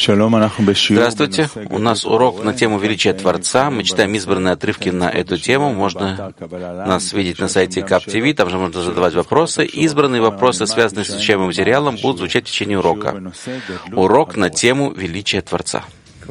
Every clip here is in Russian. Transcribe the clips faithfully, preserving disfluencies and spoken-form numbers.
Здравствуйте. У нас урок на тему величия Творца. Мы читаем избранные отрывки на эту тему. Можно нас видеть на сайте кап ти ви, там же можно задавать вопросы. Избранные вопросы, связанные с изучаемым материалом, будут звучать в течение урока. Урок на тему величия Творца.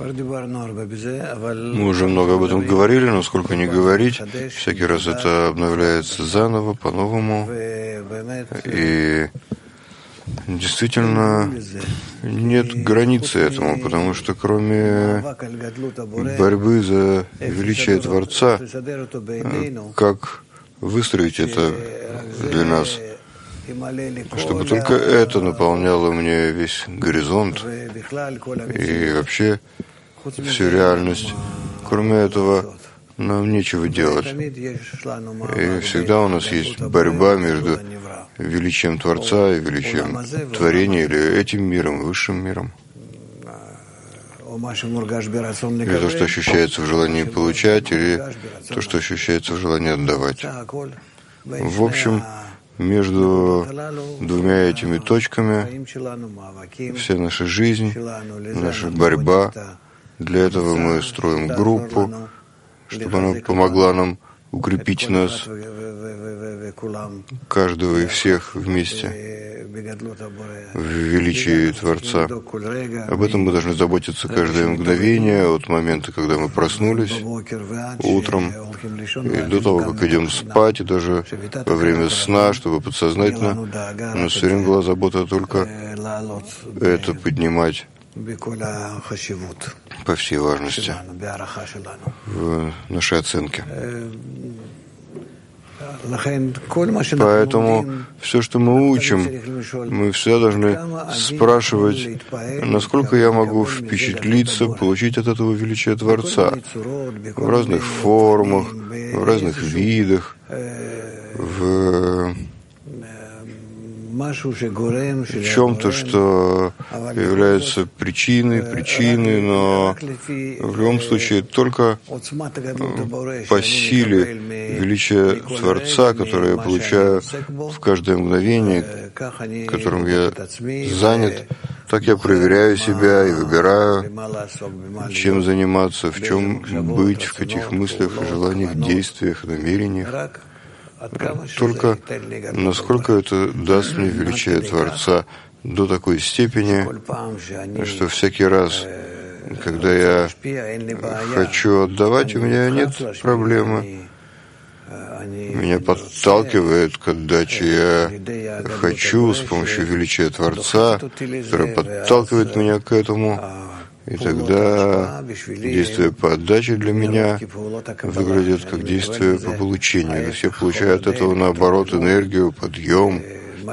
Мы уже много об этом говорили, но сколько не говорить, всякий раз это обновляется заново, по-новому. И действительно нет границы этому, потому что кроме борьбы за величие Творца, как выстроить это для нас, чтобы только это наполняло мне весь горизонт и вообще всю реальность. Кроме этого, нам нечего делать. И всегда у нас есть борьба между величием Творца и величием творения, или этим миром, высшим миром. Или то, что ощущается в желании получать, или то, что ощущается в желании отдавать. В общем, между двумя этими точками вся наша жизнь, наша борьба. Для этого мы строим группу, чтобы она помогла нам укрепить нас, каждого и всех вместе, в величии Творца. Об этом мы должны заботиться каждое мгновение, от момента, когда мы проснулись утром, и до того, как идем спать, и даже во время сна, чтобы подсознательно у нас все время была забота только это поднимать по всей важности в нашей оценке. Поэтому все, что мы учим, мы всегда должны спрашивать, насколько я могу впечатлиться, получить от этого величия Творца в разных формах, в разных видах, в чем-то, что является причиной, причиной, но в любом случае только по силе величия Творца, которое я получаю в каждое мгновение, которым я занят, так я проверяю себя и выбираю, чем заниматься, в чем быть, в каких мыслях, желаниях, действиях, намерениях. Только насколько это даст мне величие Творца до такой степени, что всякий раз, когда я хочу отдавать, у меня нет проблемы. Меня подталкивает к отдаче. Я хочу с помощью величия Творца, который подталкивает меня к этому. И тогда действия по отдаче для меня выглядят как действия по получению. То есть я получаю от этого, наоборот, энергию, подъем,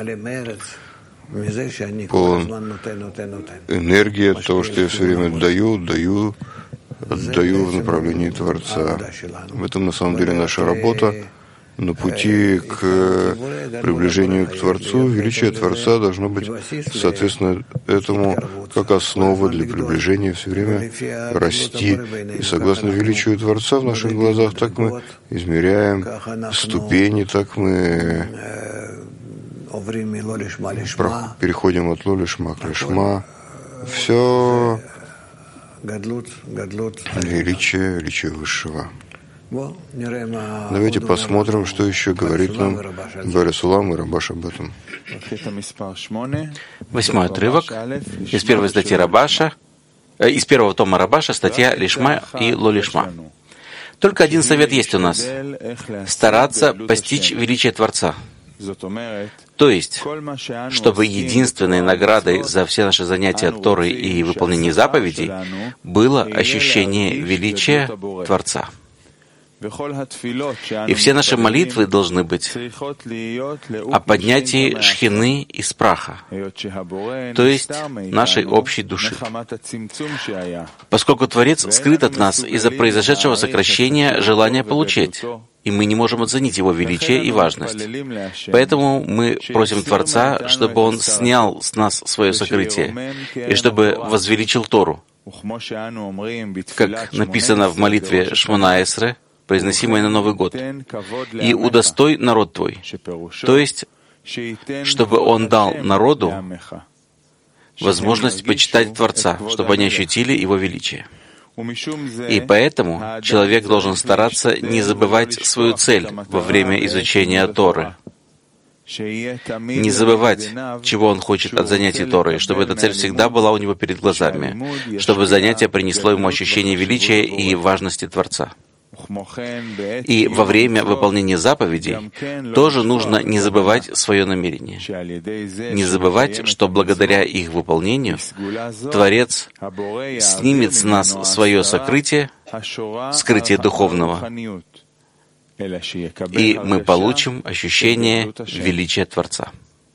полон энергии от того, что я все время даю, даю, отдаю в направлении Творца. В этом на самом деле наша работа. На пути к приближению к Творцу величие Творца должно быть, соответственно, этому как основа для приближения все время расти. И согласно величию Творца в наших глазах, так мы измеряем ступени, так мы переходим от ло-лишма к лишма. Все величие, величие Высшего. Давайте посмотрим, что еще говорит нам Бааль Сулам и Рабаш об этом. Восьмой отрывок из первой статьи Рабаша, э, из первого тома Рабаша, статья Лишма и Ло-Лишма. Только один совет есть у нас — стараться постичь величие Творца. То есть, чтобы единственной наградой за все наши занятия Торой и выполнение заповедей было ощущение величия Творца. И все наши молитвы должны быть о поднятии шхины из праха, то есть нашей общей души. Поскольку Творец скрыт от нас из-за произошедшего сокращения желания получать, и мы не можем оценить его величие и важность. Поэтому мы просим Творца, чтобы Он снял с нас свое сокрытие, и чтобы возвеличил Тору. Как написано в молитве Шмона Эсре, произносимой на Новый год, и удостой народ твой, то есть, чтобы он дал народу возможность почитать Творца, чтобы они ощутили Его величие. И поэтому человек должен стараться не забывать свою цель во время изучения Торы, не забывать, чего он хочет от занятий Торой, чтобы эта цель всегда была у него перед глазами, чтобы занятие принесло ему ощущение величия и важности Творца. И во время выполнения заповедей тоже нужно не забывать свое намерение. Не забывать, что благодаря их выполнению Творец снимет с нас свое сокрытие, скрытие духовного, и мы получим ощущение величия Творца.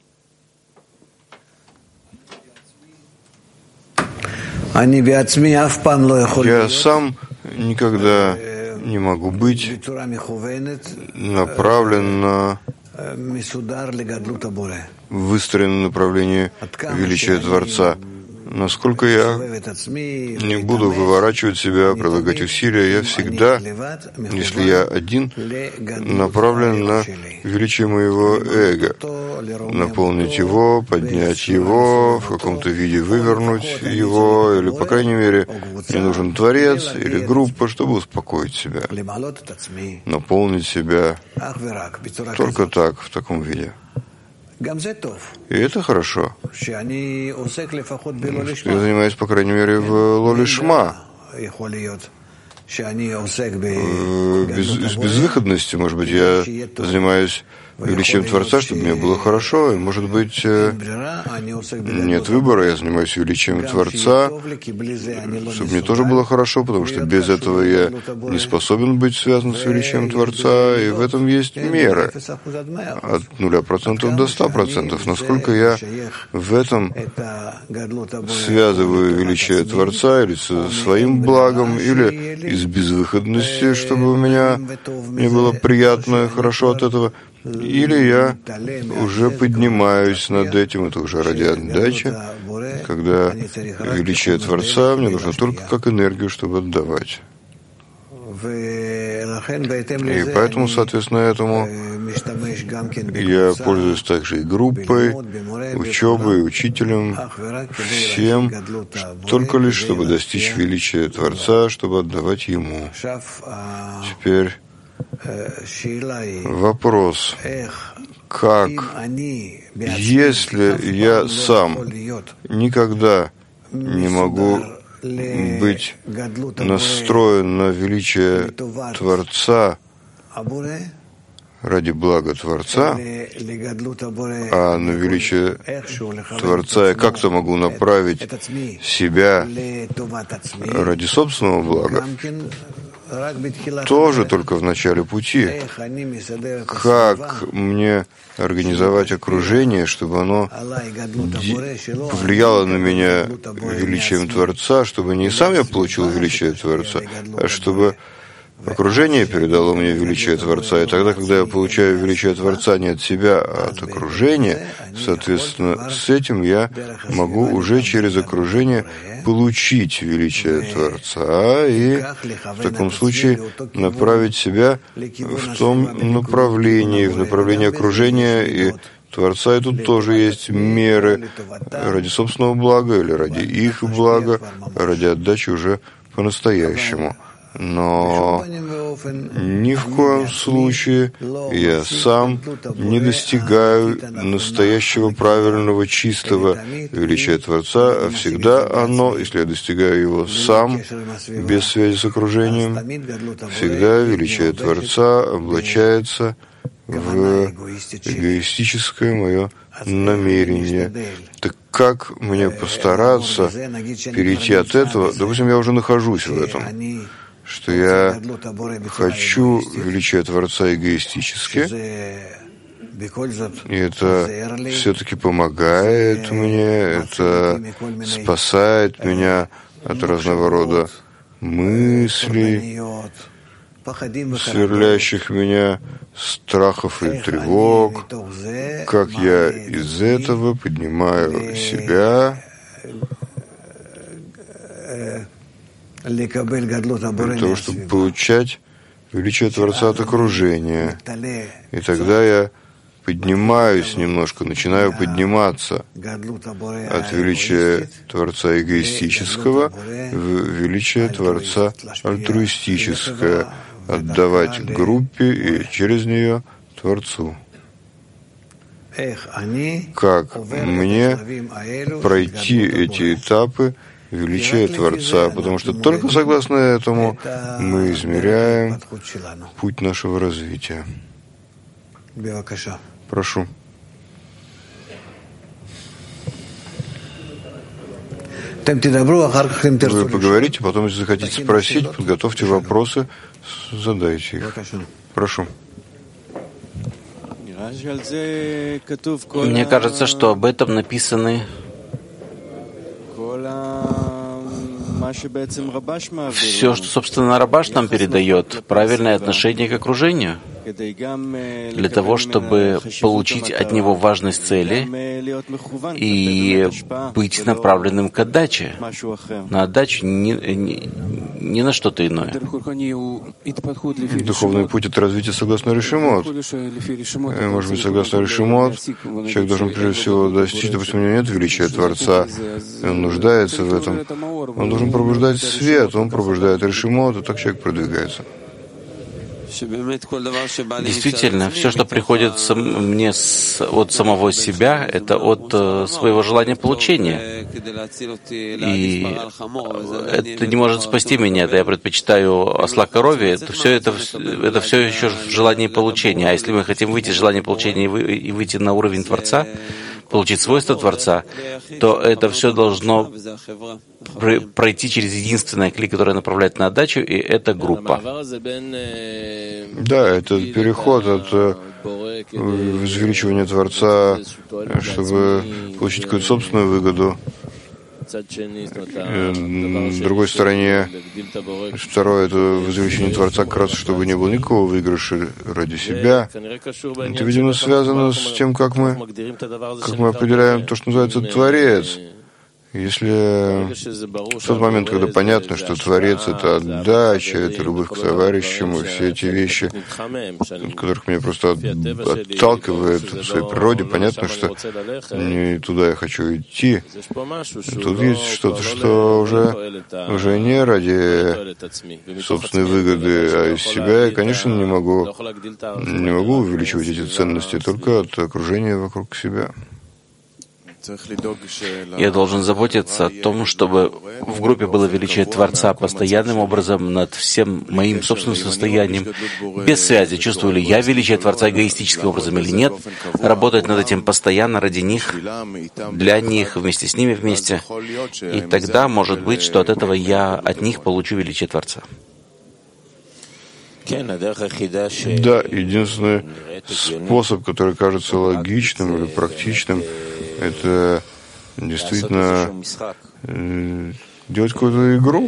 Я сам никогда не могу быть направлен на выстроенное направление величия Творца. Насколько я не буду выворачивать себя, прилагать усилия, я всегда, если я один, направлен на величие моего эго, наполнить его, поднять его, в каком-то виде вывернуть его, или, по крайней мере, мне нужен Творец или группа, чтобы успокоить себя, наполнить себя только так, в таком виде. И это хорошо. Я занимаюсь, по крайней мере, в ло-лишма. Без, с безвыходностью, может быть, я занимаюсь величием Творца, чтобы мне было хорошо, и, может быть, нет выбора, я занимаюсь величием Творца, чтобы мне тоже было хорошо, потому что без этого я не способен быть связан с величием Творца, и в этом есть меры, от нуля процентов до ста процентов. Насколько я в этом связываю величие Творца или со своим благом, или из безвыходности, чтобы у меня мне было приятно и хорошо от этого, или я уже поднимаюсь над этим, это уже ради отдачи, когда величие Творца мне нужно только как энергию, чтобы отдавать. И поэтому, соответственно, этому я пользуюсь также и группой, учебой, учителем, всем, только лишь чтобы достичь величия Творца, чтобы отдавать Ему. Теперь вопрос, как, если я сам никогда не могу быть настроен на величие Творца ради блага Творца, а на величие Творца я как-то могу направить себя ради собственного блага, тоже только в начале пути. Как мне организовать окружение, чтобы оно повлияло на меня величием Творца, чтобы не сам я получил величие Творца, а чтобы окружение передало мне величие Творца. И тогда, когда я получаю величие Творца не от себя, а от окружения, соответственно, с этим я могу уже через окружение получить величие Творца и в таком случае направить себя в том направлении, в направлении окружения и Творца. И тут тоже есть меры ради собственного блага или ради их блага, ради отдачи уже по-настоящему. Но ни в коем случае я сам не достигаю настоящего, правильного, чистого величия Творца, а всегда оно, если я достигаю его сам, без связи с окружением, всегда величие Творца облачается в эгоистическое мое намерение. Так как мне постараться перейти от этого? Допустим, я уже нахожусь в этом, что я хочу величия Творца эгоистически, и это все-таки помогает мне, это спасает меня от разного рода мыслей, сверлящих меня страхов и тревог, как я из этого поднимаю себя для того, чтобы получать величие Творца от окружения. И тогда я поднимаюсь немножко, начинаю подниматься от величия Творца эгоистического в величие Творца альтруистическое, отдавать группе и через нее Творцу. Как мне пройти эти этапы величия Творца, потому что только согласно этому мы измеряем путь нашего развития. Прошу. Вы поговорите, потом, если захотите спросить, подготовьте вопросы, задайте их. Прошу. Мне кажется, что об этом написаны все, что, собственно, Рабаш нам передает, правильное отношение к окружению, для того, чтобы получить от него важность цели и быть направленным к отдаче, на отдачу, не, не, не на что-то иное. Духовный путь — это развитие согласно Решимот. Может быть, согласно Решимот, человек должен прежде всего достичь, допустим, у него нет величия Творца, он нуждается в этом. Он должен пробуждать свет, он пробуждает Решимот, и так человек продвигается. Действительно, все, что приходит мне с, от самого себя, это от uh, своего желания получения. И это не может спасти меня, это я предпочитаю осла корове, это все, это, это все еще в желании получения. А если мы хотим выйти из желания получения и, вы, и выйти на уровень Творца, получить свойства Творца, то это все должно пройти через единственное кли, которое направляет на отдачу, и это группа. Да, это переход от возвеличивания Творца, чтобы получить какую-то собственную выгоду. С другой стороны, второе — это возвеличение Творца, как раз чтобы не было никакого выигрыша ради себя. Это, видимо, связано с тем, как мы, как мы определяем то, что называется Творец. Если в тот момент, когда понятно, что Творец — это отдача, это любовь к товарищам, и все эти вещи, от которых меня просто отталкивает в своей природе, понятно, что не туда я хочу идти. Тут есть что-то, что уже, уже не ради собственной выгоды, а из себя я, конечно, не могу, не могу увеличивать эти ценности, только от окружения вокруг себя. Я должен заботиться о том, чтобы в группе было величие Творца постоянным образом над всем моим собственным состоянием, без связи, чувствую ли я величие Творца эгоистическим образом или нет, работать над этим постоянно ради них, для них, вместе с ними вместе. И тогда может быть, что от этого я от них получу величие Творца. Да, единственный способ, который кажется логичным или практичным, это действительно делать какую-то игру,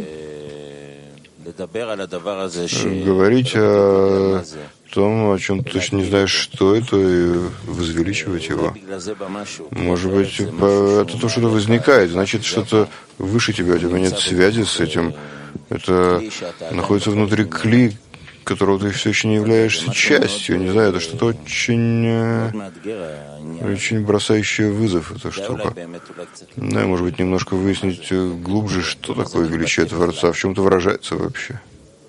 говорить о том, о чем ты точно не знаешь, что это, и возвеличивать его. Может быть, это то, что-то возникает, значит, что-то выше тебя, у тебя нет связи с этим. Это находится внутри кли, которого ты все еще не являешься частью. Не знаю, это что-то очень, очень бросающее вызов, эта штука. Да, может быть, немножко выяснить глубже, что такое величие Творца, в чем это выражается вообще.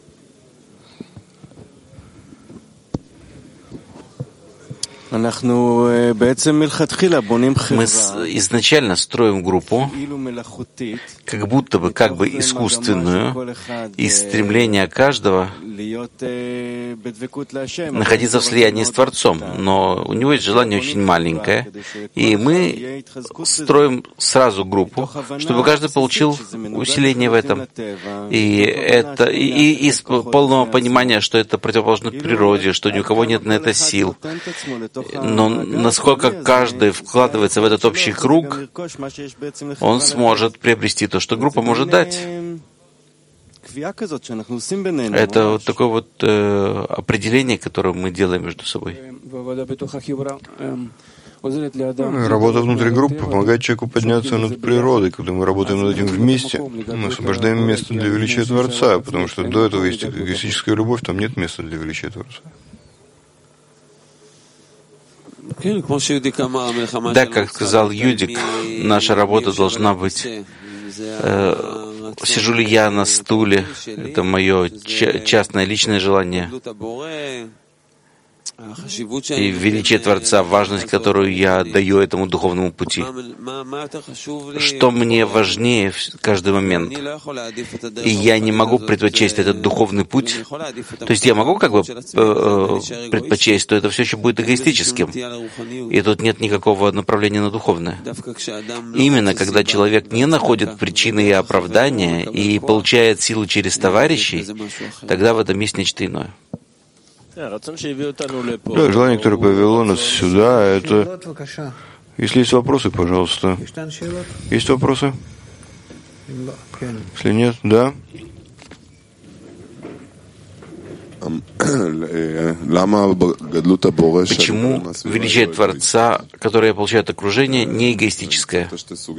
Мы изначально строим группу, как будто бы, как бы искусственную, из стремления каждого находиться в слиянии с Творцом, но у него есть желание очень маленькое, и мы строим сразу группу, чтобы каждый получил усиление в этом, и это и, и из полного понимания, что это противоположно природе, что ни у кого нет на это сил. Но насколько каждый вкладывается в этот общий круг, он сможет приобрести то, что группа может дать. Это вот такое вот э, определение, которое мы делаем между собой. Работа внутри группы помогает человеку подняться над природой. Когда мы работаем над этим вместе, мы освобождаем место для величия Творца, потому что до этого есть эгоистическая любовь, там нет места для величия Творца. Да, как сказал Юдик, наша работа должна быть, э, сижу ли я на стуле, это мое частное личное желание, и величие Творца, важность, которую я даю этому духовному пути. Что мне важнее в каждый момент? И я не могу предпочесть этот духовный путь. То есть я могу как бы э, предпочесть, то это все еще будет эгоистическим. И тут нет никакого направления на духовное. Именно когда человек не находит причины и оправдания и получает силу через товарищей, тогда в этом есть нечто иное. Да, желание, которое повело нас сюда, это... Если есть вопросы, пожалуйста. Есть вопросы? Если нет, да. Почему величие Творца, которое получает окружение, не эгоистическое?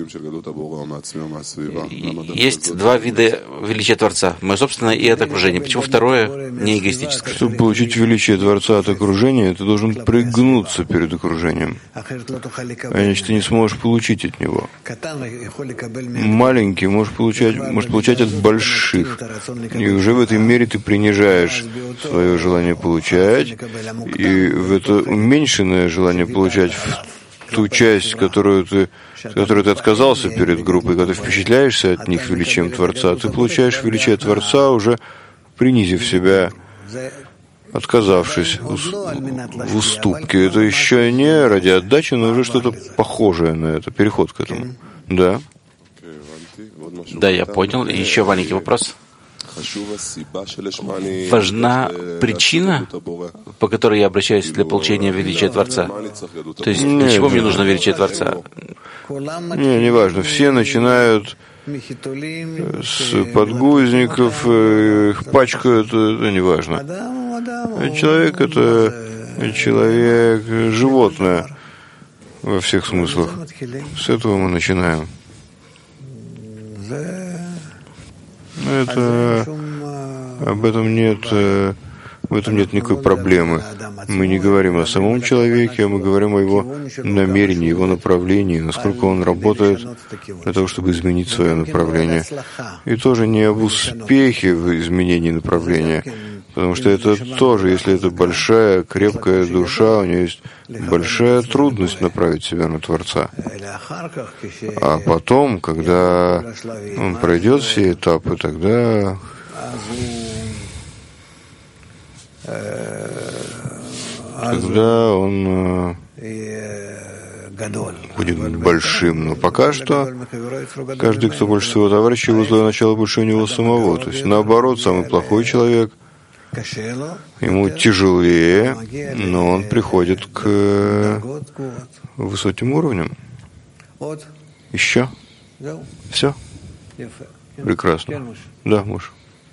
Есть два вида величия Творца, мое собственное и от окружения. Почему второе не эгоистическое? Чтобы получить величие Творца от окружения, ты должен пригнуться перед окружением, иначе ты не сможешь получить от него. Маленький можешь получать, можешь получать от больших, и уже в этой мере ты принижаешь свое желание получать, и в это уменьшенное желание получать в ту часть, которую ты, которую ты отказался перед группой, когда ты впечатляешься от них величием Творца, ты получаешь величие Творца, уже принизив себя, отказавшись в уступке. Это еще не ради отдачи, но уже что-то похожее на это, переход к этому. Да? Да, я понял. И еще маленький вопрос. Важна причина, по которой я обращаюсь для получения величия Творца? То есть, для чего мне нужно величие Творца? Не, не важно. Все начинают с подгузников, их пачкают, это не важно. Человек — это человек, животное во всех смыслах. С этого мы начинаем. Это, об этом нет, в этом нет никакой проблемы. Мы не говорим о самом человеке, а мы говорим о его намерении, его направлении, насколько он работает для того, чтобы изменить свое направление. И тоже не об успехе в изменении направления, потому что это тоже, если это большая, крепкая душа, у нее есть большая трудность направить себя на Творца. А потом, когда он пройдет все этапы, тогда тогда он будет большим. Но пока что каждый, кто больше своего товарища, его злое начало больше у него самого. То есть, наоборот, самый плохой человек, ему тяжелее, но он приходит к высоким уровням. Еще? Все? Прекрасно. Да, муж.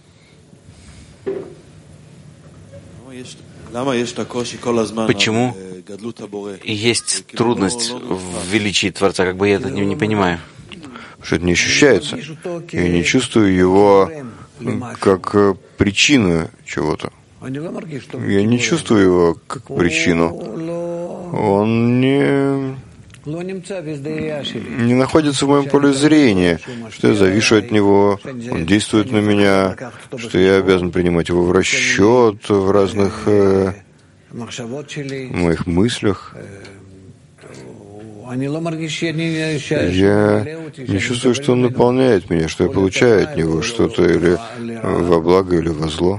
Почему есть трудность в величии Творца? Как бы я это не, не понимаю. Потому что это не ощущается. Я не чувствую его как причину чего-то. Я не чувствую его как причину. Он не, не находится в моем поле зрения, что я завишу от него, он действует на меня, что я обязан принимать его в расчет в разных э, моих мыслях. Я не чувствую, что он наполняет меня, что я получаю от него что-то или во благо, или во зло.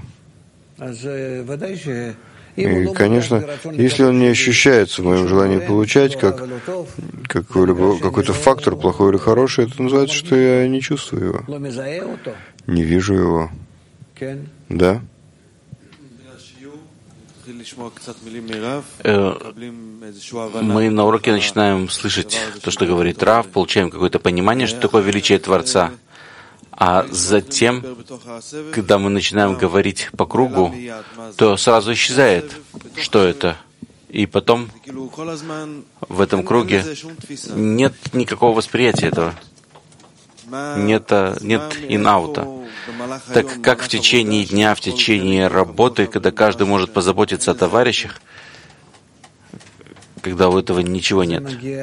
И, конечно, если он не ощущается в моем желании получать, как, как какой-то фактор, плохой или хороший, это называется, что я не чувствую его, не вижу его. Да? Мы на уроке начинаем слышать то, что говорит Рав, получаем какое-то понимание, что такое величие Творца. А затем, когда мы начинаем говорить по кругу, то сразу исчезает, что это. И потом в этом круге нет никакого восприятия этого. Нет, нет ин-аута. Так как в течение дня, в течение работы, когда каждый может позаботиться о товарищах, когда у этого ничего нет.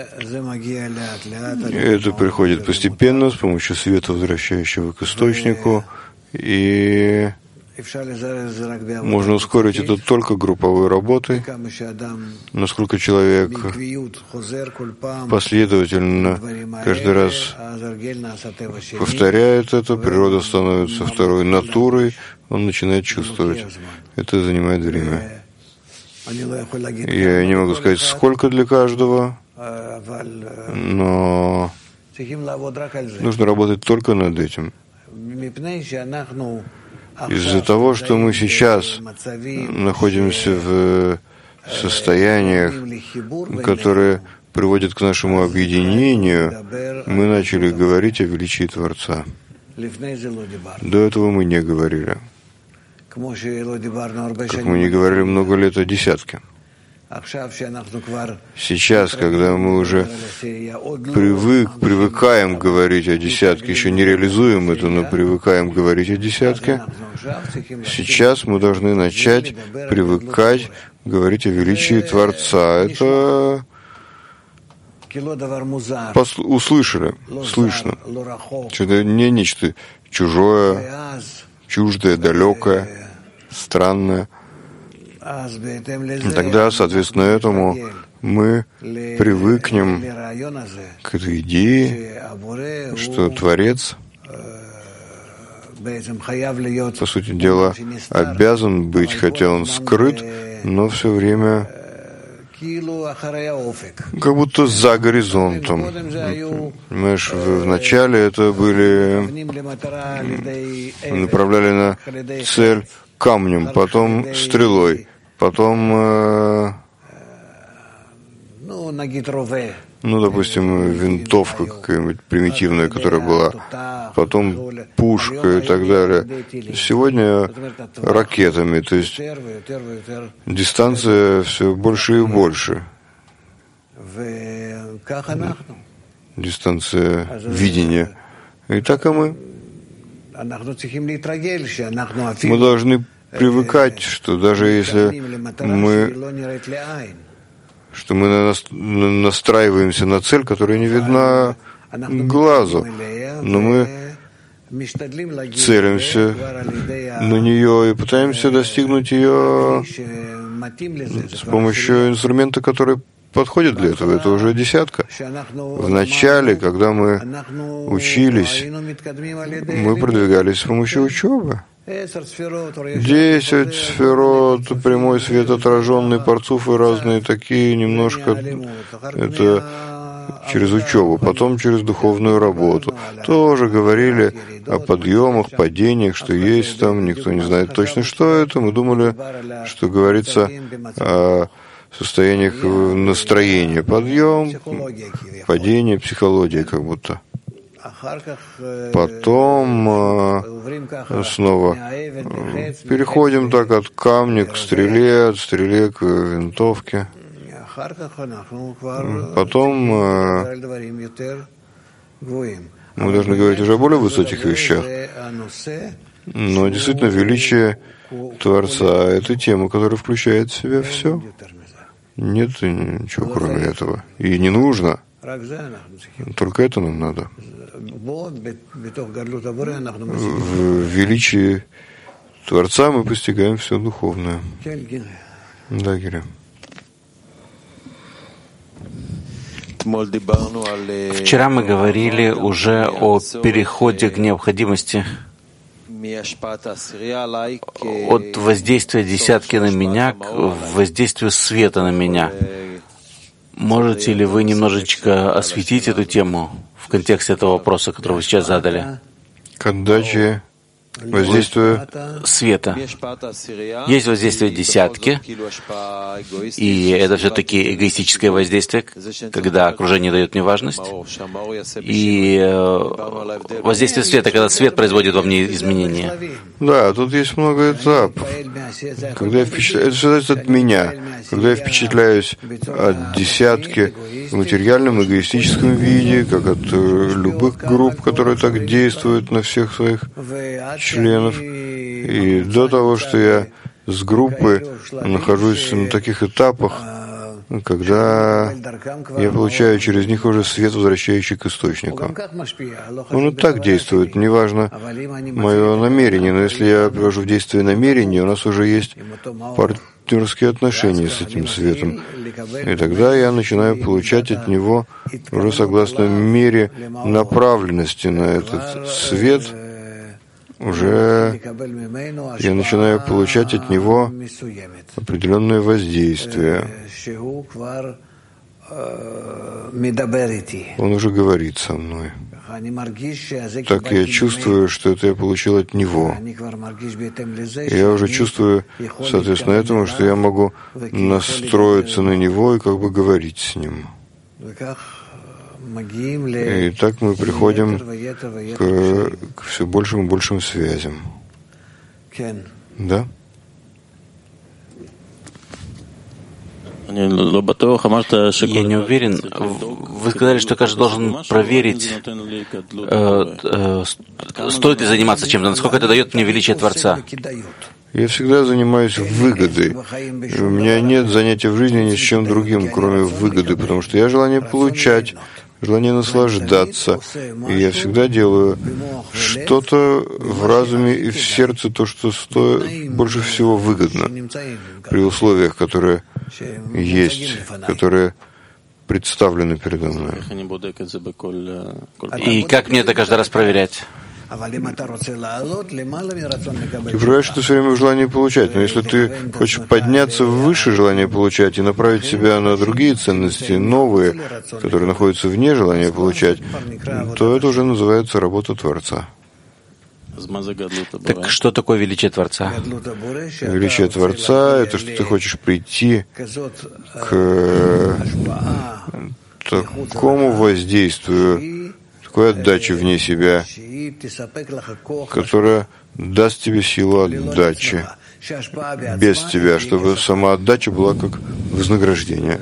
Это приходит постепенно, с помощью света, возвращающего к источнику, и можно ускорить это только групповой работой. Насколько человек последовательно каждый раз повторяет это, природа становится второй натурой, он начинает чувствовать. Это занимает время. Я не могу сказать, сколько для каждого, но нужно работать только над этим. Из-за того, что мы сейчас находимся в состояниях, которые приводят к нашему объединению, мы начали говорить о величии Творца. До этого мы не говорили. Как мы не говорили много лет о десятке. Сейчас, когда мы уже привык, привыкаем говорить о десятке, еще не реализуем это, но привыкаем говорить о десятке, сейчас мы должны начать привыкать говорить о величии Творца. Это посл- услышали, слышно. Это не нечто чужое, чуждое, далекое, странное. Тогда, соответственно, этому мы привыкнем к этой идее, что Творец, по сути дела, обязан быть, хотя он скрыт, но все время как будто за горизонтом. Понимаешь, вначале это были, направляли на цель камнем, потом стрелой, потом, э, ну, допустим, винтовка какая-нибудь примитивная, которая была, потом пушка и так далее. Сегодня ракетами, то есть дистанция все больше и больше. Дистанция видения. И так и мы. Мы должны привыкать, что даже если мы, что мы настраиваемся на цель, которая не видна глазу, но мы целимся на нее и пытаемся достигнуть ее с помощью инструмента, который подходит для этого. Это уже десятка. В начале, когда мы учились, мы продвигались с помощью учебы. Десять сферот, прямой свет, отраженный, парцуфы разные, такие немножко, это через учебу, потом через духовную работу. Тоже говорили о подъемах, падениях, что есть там, никто не знает точно, что это. Мы думали, что говорится о состояниях настроения. Подъем, падение, психология как будто. Потом э, снова переходим так от камня к стреле, от стреле к винтовке. Потом э, мы должны говорить уже о более высоких вещах. Но действительно величие Творца — это тема, которая включает в себя все. Нет ничего кроме этого. И не нужно. Только это нам надо. В величии Творца мы постигаем все духовное. Да, Гири. Вчера мы говорили уже о переходе к необходимости от воздействия десятки на меня к воздействию света на меня. Можете ли вы немножечко осветить эту тему в контексте этого вопроса, который вы сейчас задали? К отдаче воздействия света. Есть воздействие десятки, и это все-таки эгоистическое воздействие, когда окружение дает мне важность. И воздействие света, когда свет производит во мне изменения. Да, тут есть много этапов. Когда я впечатляюсь, это зависит от меня. Когда я впечатляюсь от десятки в материальном, эгоистическом виде, как от любых групп, которые так действуют на всех своих членов, и до того, что я с группой нахожусь на таких этапах, когда я получаю через них уже свет, возвращающий к источнику. Он и так действует, неважно мое намерение, но если я привожу в действие намерение, у нас уже есть партнерские отношения с этим светом. И тогда я начинаю получать от него уже согласно мере направленности на этот свет, уже я начинаю получать от него определенное воздействие. Он уже говорит со мной. Так я чувствую, что это я получил от него. И я уже чувствую, соответственно, этому, что я могу настроиться на него и как бы говорить с ним. И так мы приходим к, к все большим и большим связям. Да? Я не уверен. Вы сказали, что каждый должен проверить, э, э, стоит ли заниматься чем-то, насколько это дает мне величие Творца. Я всегда занимаюсь выгодой. И у меня нет занятия в жизни ни с чем другим, кроме выгоды, потому что я желание получать, желание наслаждаться. И я всегда делаю что-то в разуме и в сердце, то, что стоит больше всего выгодно, при условиях, которые есть, которые представлены передо мной. И как мне это каждый раз проверять? Ты проверяешь это все время в желании получать, но если ты хочешь подняться выше желания получать и направить себя на другие ценности, новые, которые находятся вне желания получать, то это уже называется работа Творца. Так что такое величие Творца? Величие Творца — это что ты хочешь прийти к такому воздействию, такой отдаче вне себя, которая даст тебе силу отдачи без тебя, чтобы сама отдача была как вознаграждение.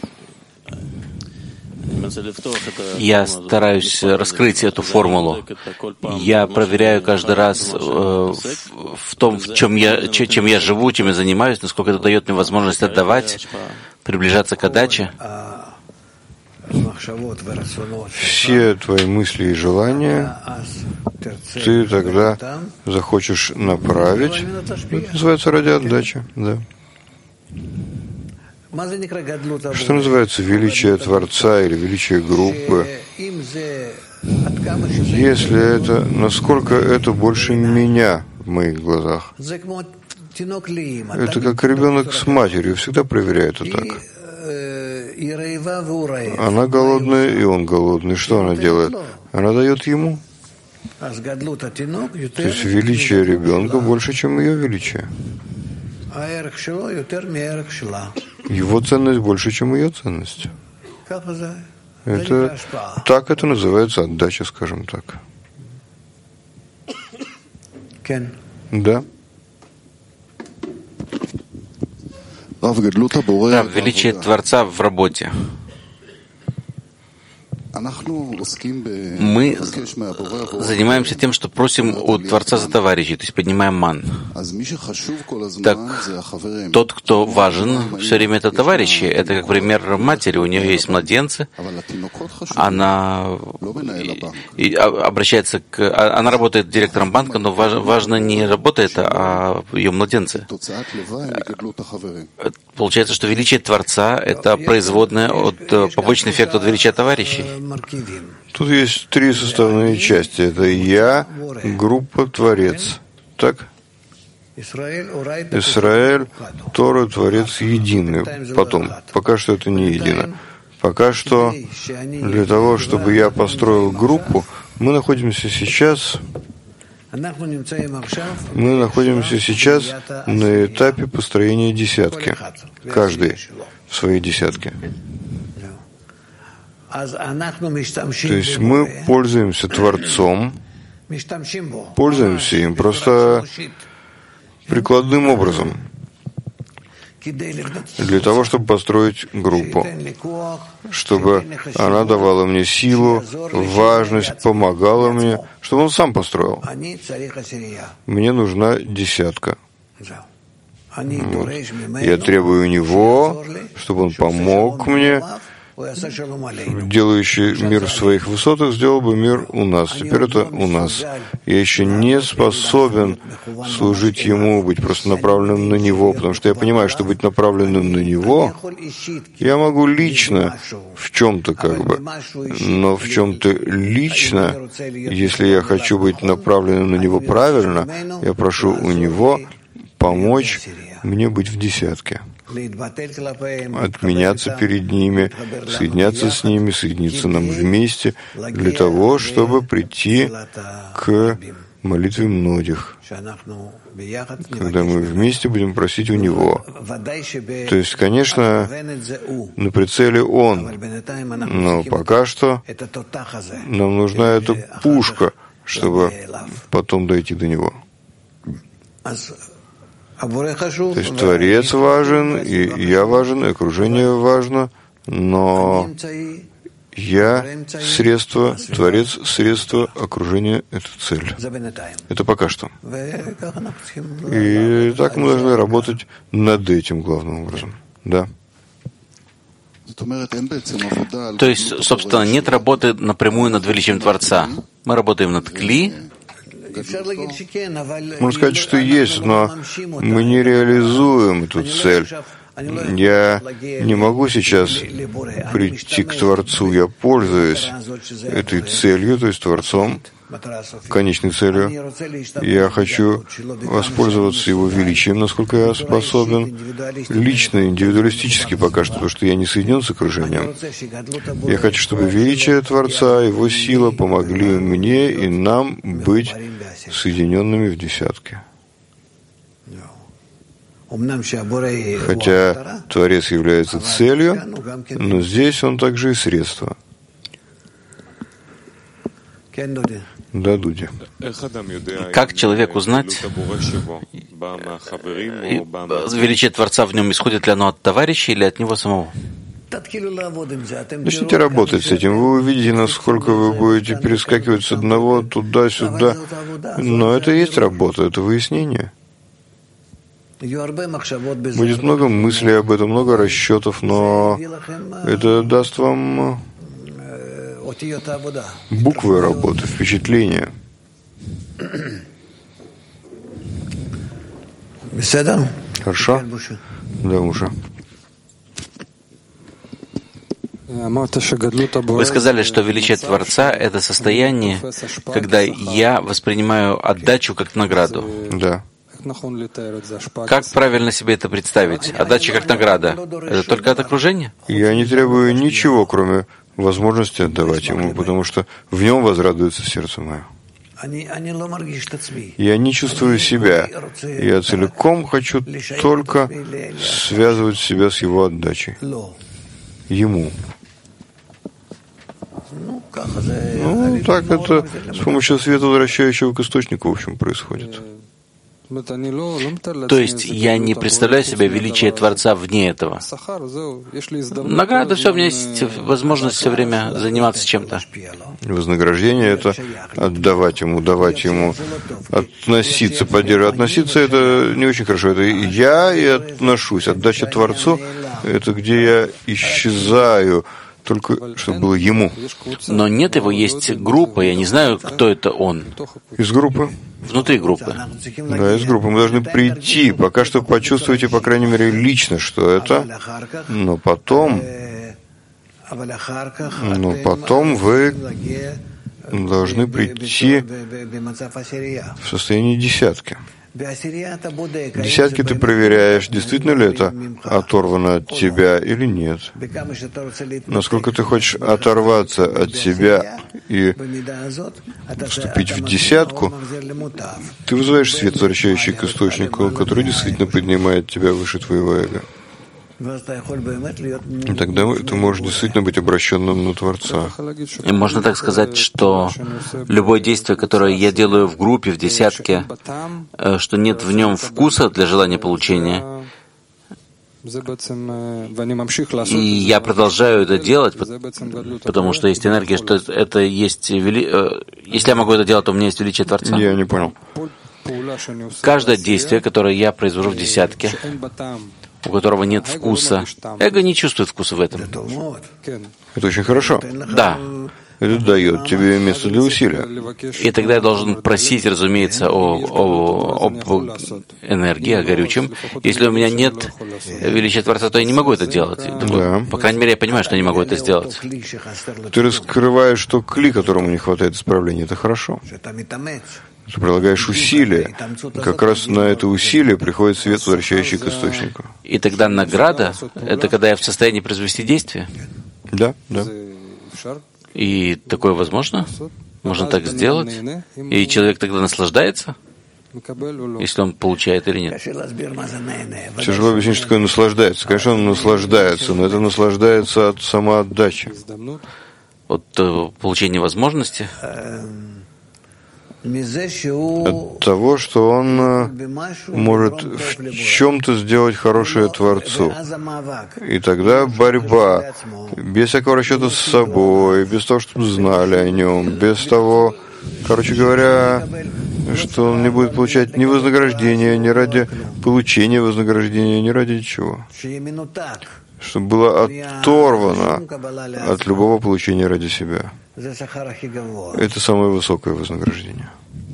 Я стараюсь раскрыть эту формулу. Я проверяю каждый раз э, в том, в чем я, чем я живу, чем я занимаюсь, насколько это дает мне возможность отдавать, приближаться к отдаче. Все твои мысли и желания ты тогда захочешь направить. Это называется ради отдачи. Да. Что называется величие Творца или величие группы? Если это, насколько это больше меня в моих глазах? Это как ребенок с матерью, всегда проверяет это так. Она голодная, и он голодный. Что она делает? Она дает ему. То есть величие ребенка больше, чем ее величие. Его ценность больше, чем ее ценность. Это, так это называется отдача, скажем так. Да. Да, величие Творца в работе. Мы занимаемся тем, что просим у Творца за товарищей, то есть поднимаем ман. Так тот, кто важен, все время это товарищи. Это как пример матери. У нее есть младенцы. Она и обращается к... Она работает директором банка, но важно не работа это, а ее младенцы. Получается, что величие Творца — это производное от побочный эффект от величия товарищей. Тут есть три составные части. Это я, группа, Творец. Так? Израиль, Тора, Творец едины. Потом. Пока что это не едино. Пока что для того, чтобы я построил группу, мы находимся сейчас... Мы находимся сейчас на этапе построения десятки. Каждый в своей десятке. То есть мы пользуемся Творцом, пользуемся им просто прикладным образом для того, чтобы построить группу, чтобы она давала мне силу, важность, помогала мне, чтобы он сам построил. Мне нужна десятка. Вот. Я требую у него, чтобы он помог мне, делающий мир в своих высотах, сделал бы мир у нас. Теперь это у нас. Я еще не способен служить ему, быть просто направленным на него, потому что я понимаю, что быть направленным на него я могу лично в чем-то как бы, но в чем-то лично, если я хочу быть направленным на него правильно, я прошу у него помочь мне быть в десятке, отменяться перед ними, соединяться с ними, соединиться нам вместе для того, чтобы прийти к молитве многих, когда мы вместе будем просить у Него. То есть, конечно, на прицеле Он, но пока что нам нужна эта пушка, чтобы потом дойти до Него. То есть Творец важен, и я важен, и окружение важно, но я — средство, Творец — средство, окружение — это цель. Это пока что. И так мы должны работать над этим главным образом. Да. То есть, собственно, нет работы напрямую над величием Творца. Мы работаем над Кли. Можно сказать, что есть, но мы не реализуем эту цель. Я не могу сейчас прийти к Творцу, я пользуюсь этой целью, то есть Творцом, конечной целью. Я хочу воспользоваться Его величием, насколько я способен, лично, индивидуалистически пока что, потому что я не соединен с окружением. Я хочу, чтобы величие Творца, Его сила помогли мне и нам быть соединенными в десятке. Хотя Творец является целью, но здесь он также и средство. Да, Дуди. Как человек узнать, величие Творца в нем, исходит ли оно от товарища или от него самого? Начните работать с этим. Вы увидите, насколько вы будете перескакивать с одного туда-сюда. Но это и есть работа, это выяснение. Будет много мыслей об этом, много расчетов, но это даст вам буквы работы, впечатления. Хорошо? Да, уже. Вы сказали, что величие Творца — это состояние, когда я воспринимаю отдачу как награду. Да. Как правильно себе это представить? Отдача как награда — это только от окружения? Я не требую ничего, кроме возможности отдавать Ему, потому что в Нем возрадуется сердце мое. Я не чувствую себя. Я целиком хочу только связывать себя с Его отдачей. Ему. Ну, так это с помощью света, возвращающего к источнику, в общем, происходит. То есть я не представляю себе величие Творца вне этого. Награда, все, у меня есть возможность все время заниматься чем-то. Вознаграждение — это отдавать Ему, давать Ему, относиться, поддерживать. Относиться — это не очень хорошо. Это я и отношусь. Отдача Творцу — это где я исчезаю, только чтобы было Ему. Но нет его, есть группа, я не знаю, кто это он. Из группы? Внутри группы. Да, из группы. Мы должны прийти, пока что почувствуйте, по крайней мере, лично, что это, но потом, но потом вы должны прийти в состоянии десятки. В десятке ты проверяешь, действительно ли это оторвано от тебя или нет. Насколько ты хочешь оторваться от себя и вступить в десятку, ты вызываешь свет, возвращающий к источнику, который действительно поднимает тебя выше твоего эго. И тогда ты можешь действительно быть обращенным на Творца. И можно так сказать, что любое действие, которое я делаю в группе, в десятке, что нет в нем вкуса для желания получения, и я продолжаю это делать, потому что есть энергия, что это есть... Вели... Если я могу это делать, то у меня есть величие Творца. Я не понял. Каждое действие, которое я произвожу в десятке, у которого нет вкуса, эго не чувствует вкуса в этом. Это очень хорошо. Да. Это дает тебе место для усилия. И тогда я должен просить, разумеется, о, о, об энергии, о горючем. Если у меня нет величия Творца, то я не могу это делать. Да. По крайней мере, я понимаю, что я не могу это сделать. Ты раскрываешь то кли, которому не хватает исправления. Это хорошо. Ты прилагаешь усилия. Как раз на это усилие приходит свет, возвращающий к источнику. И тогда награда — это когда я в состоянии произвести действие? Да, да. И такое возможно? Можно так сделать? И человек тогда наслаждается, если он получает или нет? Тяжело объяснить, что такое наслаждается. Конечно, он наслаждается, но это наслаждается от самоотдачи. От э, получения возможности? От того, что он может в чем-то сделать хорошее Творцу. И тогда борьба, без всякого расчета с собой, без того, чтобы знали о нем, без того, короче говоря, что он не будет получать ни вознаграждения, ни ради получения вознаграждения, ни ради чего. Чтобы было оторвано от любого получения ради себя. Это самое высокое вознаграждение.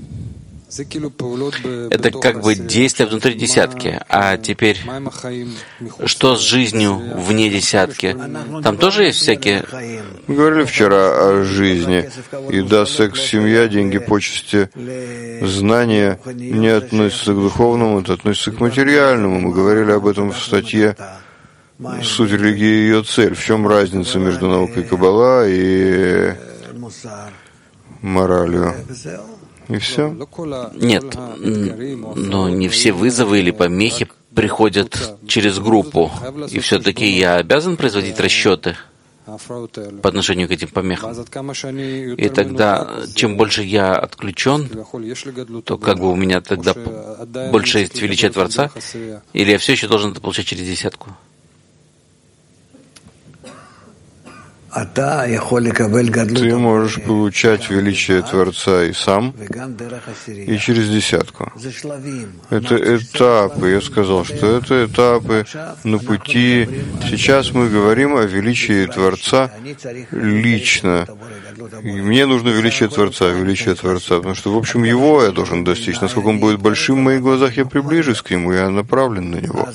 Это как бы действие внутри десятки. А теперь, что с жизнью вне десятки? Там тоже есть всякие... Мы говорили вчера о жизни. Еда, секс, семья, деньги, почести, знания не относятся к духовному, это относится к материальному. Мы говорили об этом в статье «Суть религии и ее цель». В чем разница между наукой Каббала и моралью? И все? Нет, но не все вызовы или помехи приходят через группу. И все-таки я обязан производить расчеты по отношению к этим помехам. И тогда, чем больше я отключен, то как бы у меня тогда больше есть величия Творца, или я все еще должен это получать через десятку? Ты можешь получать величие Творца и сам, и через десятку. Это этапы. Я сказал, что это этапы на пути. Сейчас мы говорим о величии Творца лично. И мне нужно величие Творца, величие Творца, потому что, в общем, его я должен достичь. Насколько он будет большим в моих глазах, я приближусь к нему, я направлен на него.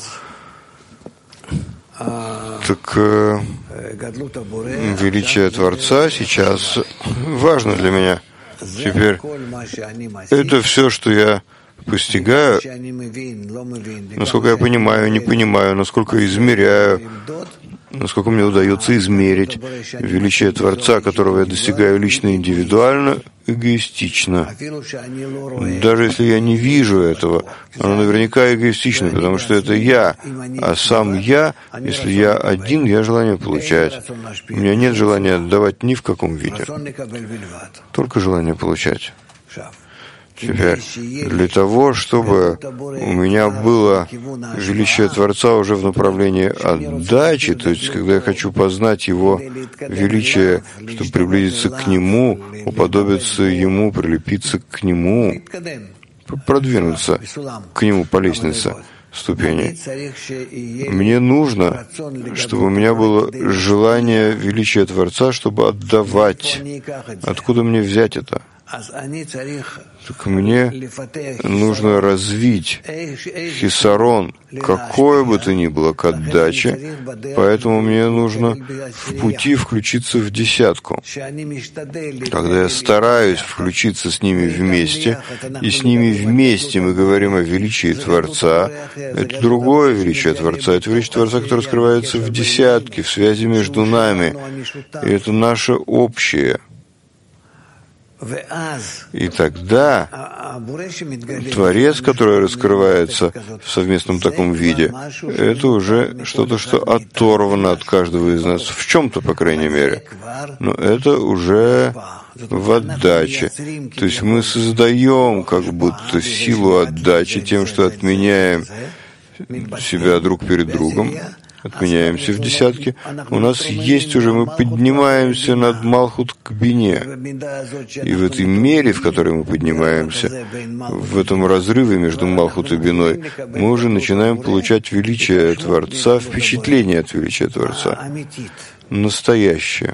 Так э, величие Творца сейчас важно для меня. Теперь это все, что я постигаю, насколько я понимаю, не понимаю, насколько измеряю, насколько мне удается измерить величие Творца, которого я достигаю лично, индивидуально, эгоистично. Даже если я не вижу этого, оно наверняка эгоистично, потому что это я. А сам я, если я один, я желание получать. У меня нет желания отдавать ни в каком виде. Только желание получать. Теперь, для того, чтобы у меня было величие Творца уже в направлении отдачи, то есть, когда я хочу познать Его величие, чтобы приблизиться к Нему, уподобиться Ему, прилепиться к Нему, продвинуться к Нему по лестнице ступени. Мне нужно, чтобы у меня было желание величия Творца, чтобы отдавать. Откуда мне взять это? Так мне нужно развить хисарон, какое бы то ни было, к отдаче, поэтому мне нужно в пути включиться в десятку. Когда я стараюсь включиться с ними вместе, и с ними вместе мы говорим о величии Творца, это другое величие Творца, это величие Творца, которое скрывается в десятке, в связи между нами, и это наше общее. И тогда Творец, который раскрывается в совместном таком виде, это уже что-то, что оторвано от каждого из нас, в чем-то, по крайней мере. Но это уже в отдаче. То есть мы создаем как будто силу отдачи тем, что отменяем себя друг перед другом. отменяемся в десятке, у нас есть уже, мы поднимаемся над Малхут к бине. И в этой мере, в которой мы поднимаемся, в этом разрыве между Малхут и биной, мы уже начинаем получать величие Творца, впечатление от величия Творца, настоящее.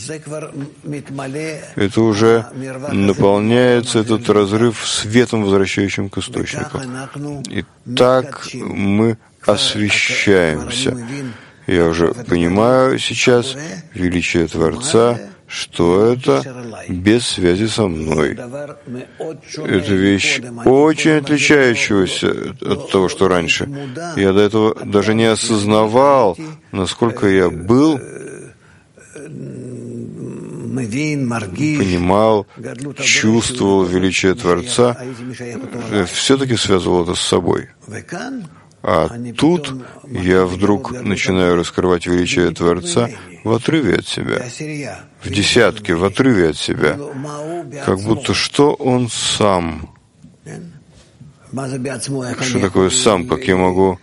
Это уже наполняется, этот разрыв, светом, возвращающим к источнику. И так мы освещаемся. Я уже понимаю сейчас величие Творца, что это без связи со мной. Это вещь очень отличающаяся от того, что раньше. Я до этого даже не осознавал, насколько я был, понимал, чувствовал величие Творца, все-таки связывал это с собой. А тут я вдруг начинаю раскрывать величие Творца в отрыве от себя, в десятке, в отрыве от себя, как будто что он сам. Что такое сам, как я могу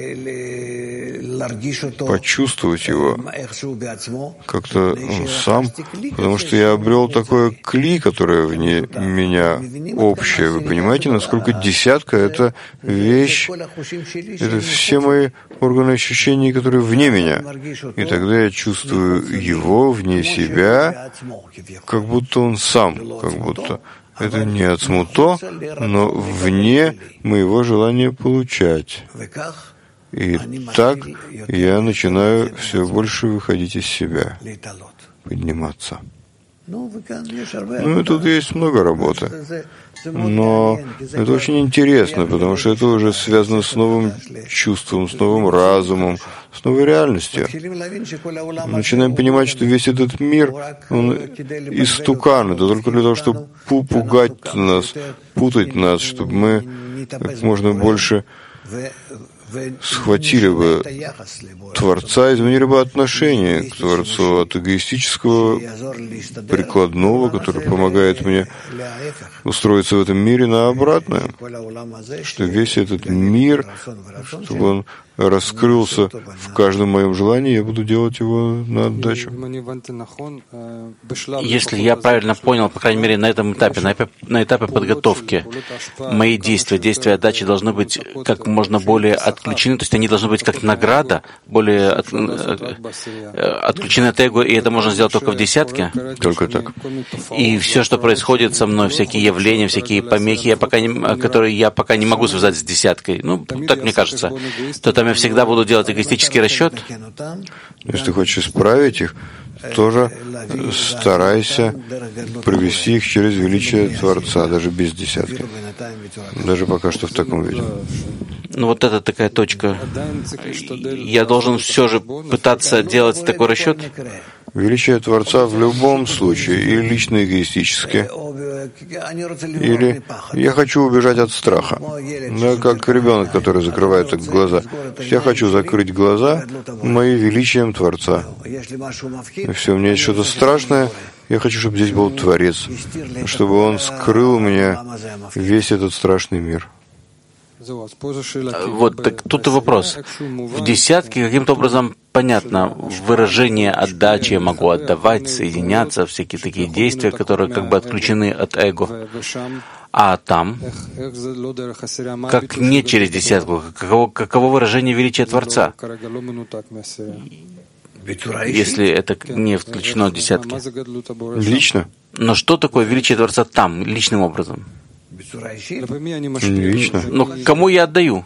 почувствовать его как-то он сам, потому что я обрел такое кли, которое вне меня общее. Вы понимаете, насколько десятка — это вещь, это все мои органы ощущений, которые вне меня. И тогда я чувствую его вне себя, как будто он сам, как будто. Это не ацмуто, но вне моего желания получать. И так я начинаю все больше выходить из себя, подниматься. Ну и тут есть много работы. Но это очень интересно, потому что это уже связано с новым чувством, с новым разумом, с новой реальностью. Мы начинаем понимать, что весь этот мир, он истукан, это только для того, чтобы пугать нас, путать нас, чтобы мы как можно больше схватили бы Творца, изменили бы отношение к Творцу от эгоистического, прикладного, который помогает мне устроиться в этом мире, на обратное, что весь этот мир, чтобы он раскрылся в каждом моем желании, я буду делать его на отдачу. Если я правильно понял, по крайней мере, на этом этапе, на, на этапе подготовки, мои действия, действия отдачи должны быть как можно более отключены, то есть они должны быть как награда, более от, отключены от эго, и это можно сделать только в десятке? Только так. И все, что происходит со мной, всякие явления, всякие помехи, я пока не, которые я пока не могу связать с десяткой, ну, так мне кажется, то там я всегда буду делать эгоистический расчет. Если ты хочешь исправить их, тоже старайся провести их через величие Творца, даже без десятки. Даже пока что в таком виде. Ну вот это такая точка. Я должен все же пытаться делать такой расчет? Величие Творца в любом случае, и лично эгоистически, или я хочу убежать от страха. Да, как ребенок, который закрывает так глаза. Я хочу закрыть глаза моим величием Творца. И все, у меня есть что-то страшное, я хочу, чтобы здесь был Творец, чтобы он скрыл у меня весь этот страшный мир. Вот, так тут и вопрос. В десятке каким-то образом понятно, выражение отдачи, я могу отдавать, соединяться, всякие такие действия, которые как бы отключены от эго. А там, как не через десятку, каково, каково выражение величия Творца, если это не включено от десятки? Лично. Но что такое величие Творца там, личным образом? Лично. Но кому я отдаю?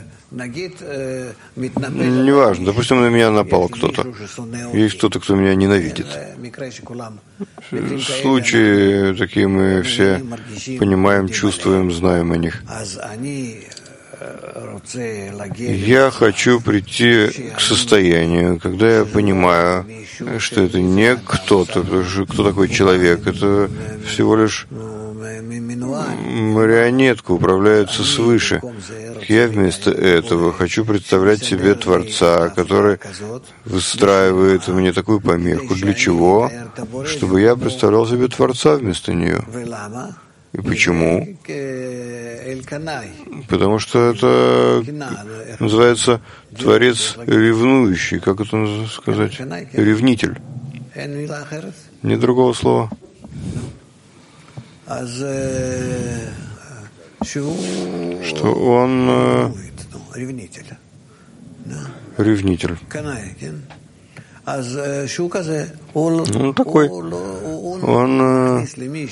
Неважно. Допустим, на меня напал кто-то. Есть кто-то, кто меня ненавидит. Случаи такие мы все понимаем, чувствуем, знаем о них. Я хочу прийти к состоянию, когда я понимаю, что это не кто-то, потому что кто такой человек? Это всего лишь марионетка, управляется свыше. Я вместо этого хочу представлять себе Творца, который выстраивает мне такую помеху. Для чего? Чтобы я представлял себе Творца вместо нее. И почему? Потому что это называется Творец ревнующий. Как это сказать? Ревнитель. Нет другого слова. Что он э, ревнитель. Он такой. Он э,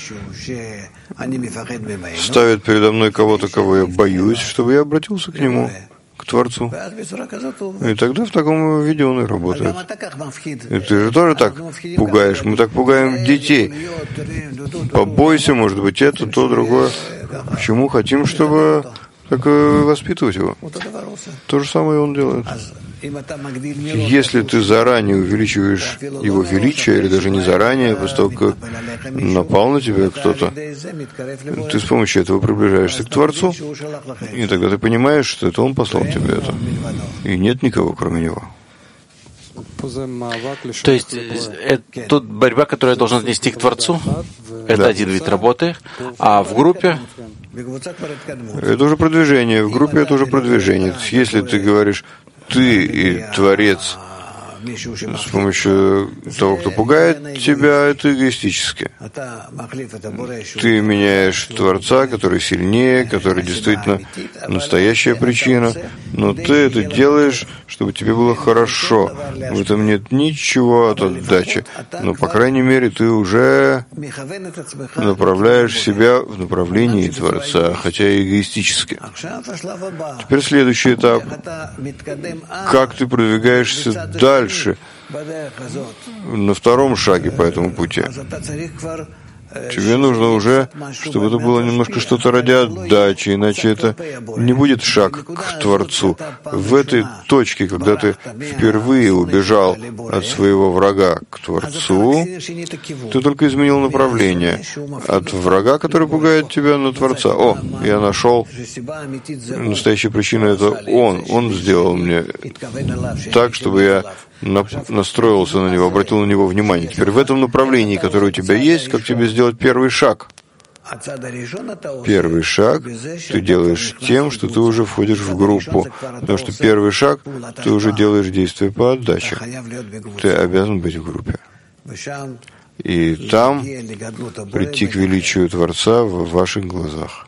ставит передо мной кого-то, кого я боюсь, чтобы я обратился к нему, к Творцу. И тогда в таком виде он и работает. И ты же тоже так пугаешь. Мы так пугаем детей. Побойся, может быть, это, то, другое. Почему? Хотим, чтобы так воспитывать его. То же самое он делает. Если ты заранее увеличиваешь его величие, или даже не заранее, после того, как напал на тебя кто-то, ты с помощью этого приближаешься к Творцу, и тогда ты понимаешь, что это он послал тебе это. И нет никого, кроме него. То есть это тут борьба, которую я должен отнести к Творцу, это да. Один вид работы, а в группе это уже продвижение. В группе это уже продвижение. Если ты говоришь ты и Творец с помощью того, кто пугает тебя, это эгоистически. Ты меняешь Творца, который сильнее, который действительно настоящая причина, но ты это делаешь, чтобы тебе было хорошо. В этом нет ничего от отдачи. Но, по крайней мере, ты уже направляешь себя в направлении Творца, хотя и эгоистически. Теперь следующий этап. Как ты продвигаешься дальше? На втором шаге по этому пути. Тебе нужно уже, чтобы это было немножко что-то ради отдачи, иначе это не будет шаг к Творцу. В этой точке, когда ты впервые убежал от своего врага к Творцу, ты только изменил направление. От врага, который пугает тебя, на Творца. О, я нашел настоящую причину, это Он. Он сделал мне так, чтобы я настроился на него, обратил на него внимание. Теперь в этом направлении, которое у тебя есть, как тебе сделать первый шаг? Первый шаг ты делаешь тем, что ты уже входишь в группу, потому что первый шаг ты уже делаешь действие по отдаче. Ты обязан быть в группе. И там прийти к величию Творца в ваших глазах.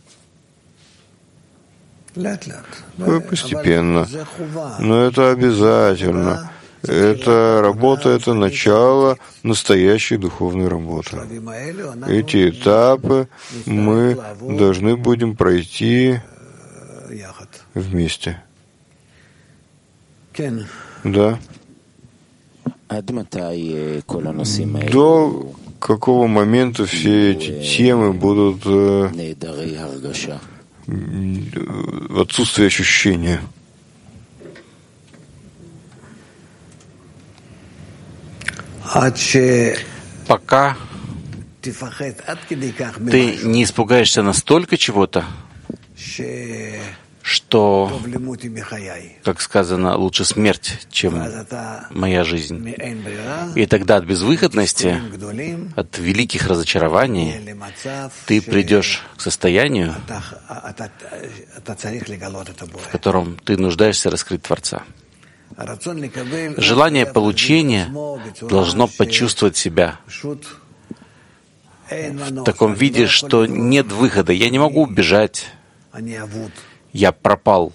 Постепенно. Но это обязательно. Это работа, это начало настоящей духовной работы. Эти этапы мы должны будем пройти вместе. Да. До какого момента все эти темы будут в отсутствии ощущения? Пока ты не испугаешься настолько чего-то, что, как сказано, лучше смерть, чем моя жизнь. И тогда от безвыходности, от великих разочарований, ты придешь к состоянию, в котором ты нуждаешься раскрыть Творца. Желание получения должно почувствовать себя в таком виде, что нет выхода. Я не могу убежать. Я пропал.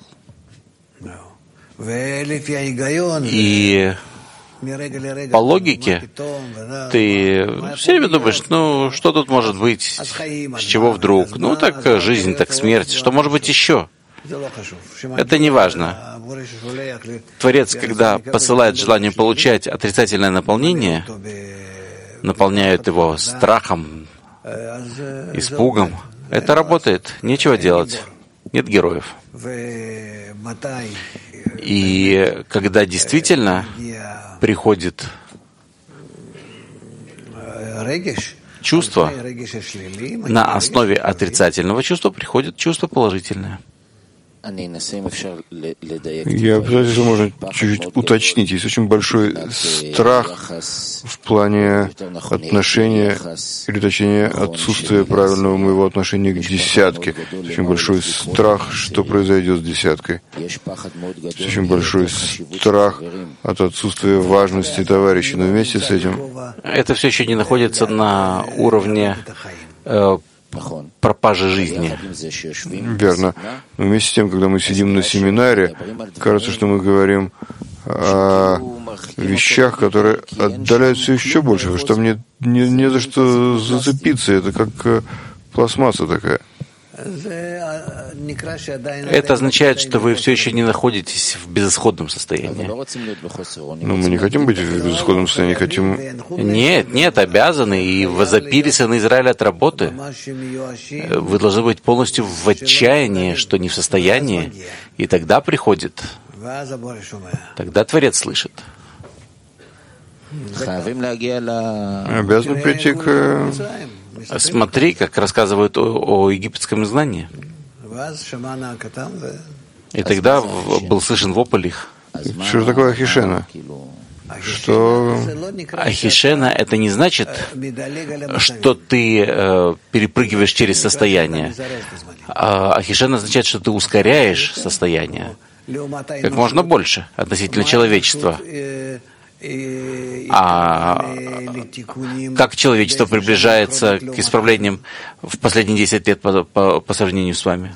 И по логике ты все время думаешь, ну, что тут может быть, с чего вдруг? Ну, так жизнь, так смерть, что может быть еще? Это не важно. Творец, когда посылает желание получать отрицательное наполнение, наполняет его страхом, испугом, это работает, нечего делать. Нет героев. И когда действительно приходит чувство, на основе отрицательного чувства приходит чувство положительное. Я пытаюсь, если можно чуть-чуть уточнить. Есть очень большой страх в плане отношения, или точнее отсутствия правильного моего отношения к десятке. Очень большой страх, что произойдет с десяткой. Очень большой страх от отсутствия важности товарищей. Но вместе с этим это все еще не находится на уровне э, пропажи жизни. Верно. Но вместе с тем, когда мы сидим на семинаре, кажется, что мы говорим о вещах, которые отдаляются еще больше, что мне не, не за что зацепиться. Это как пластмасса такая. Это означает, что вы все еще не находитесь в безысходном состоянии. Но мы не хотим быть в безысходном состоянии, хотим... Нет, нет, обязаны, и возопили сыны Израиля от работы. Вы должны быть полностью в отчаянии, что не в состоянии, и тогда приходит, тогда Творец слышит. Обязаны прийти к... Смотри, как рассказывают о, о египетском изгнании. И тогда был слышен вопль их. Что же такое Ахишена? Что... Ахишена — это не значит, что ты э, перепрыгиваешь через состояние. А Ахишена означает, что ты ускоряешь состояние как можно больше относительно человечества. А как человечество приближается к исправлениям в последние десять лет по, по, по сравнению с вами?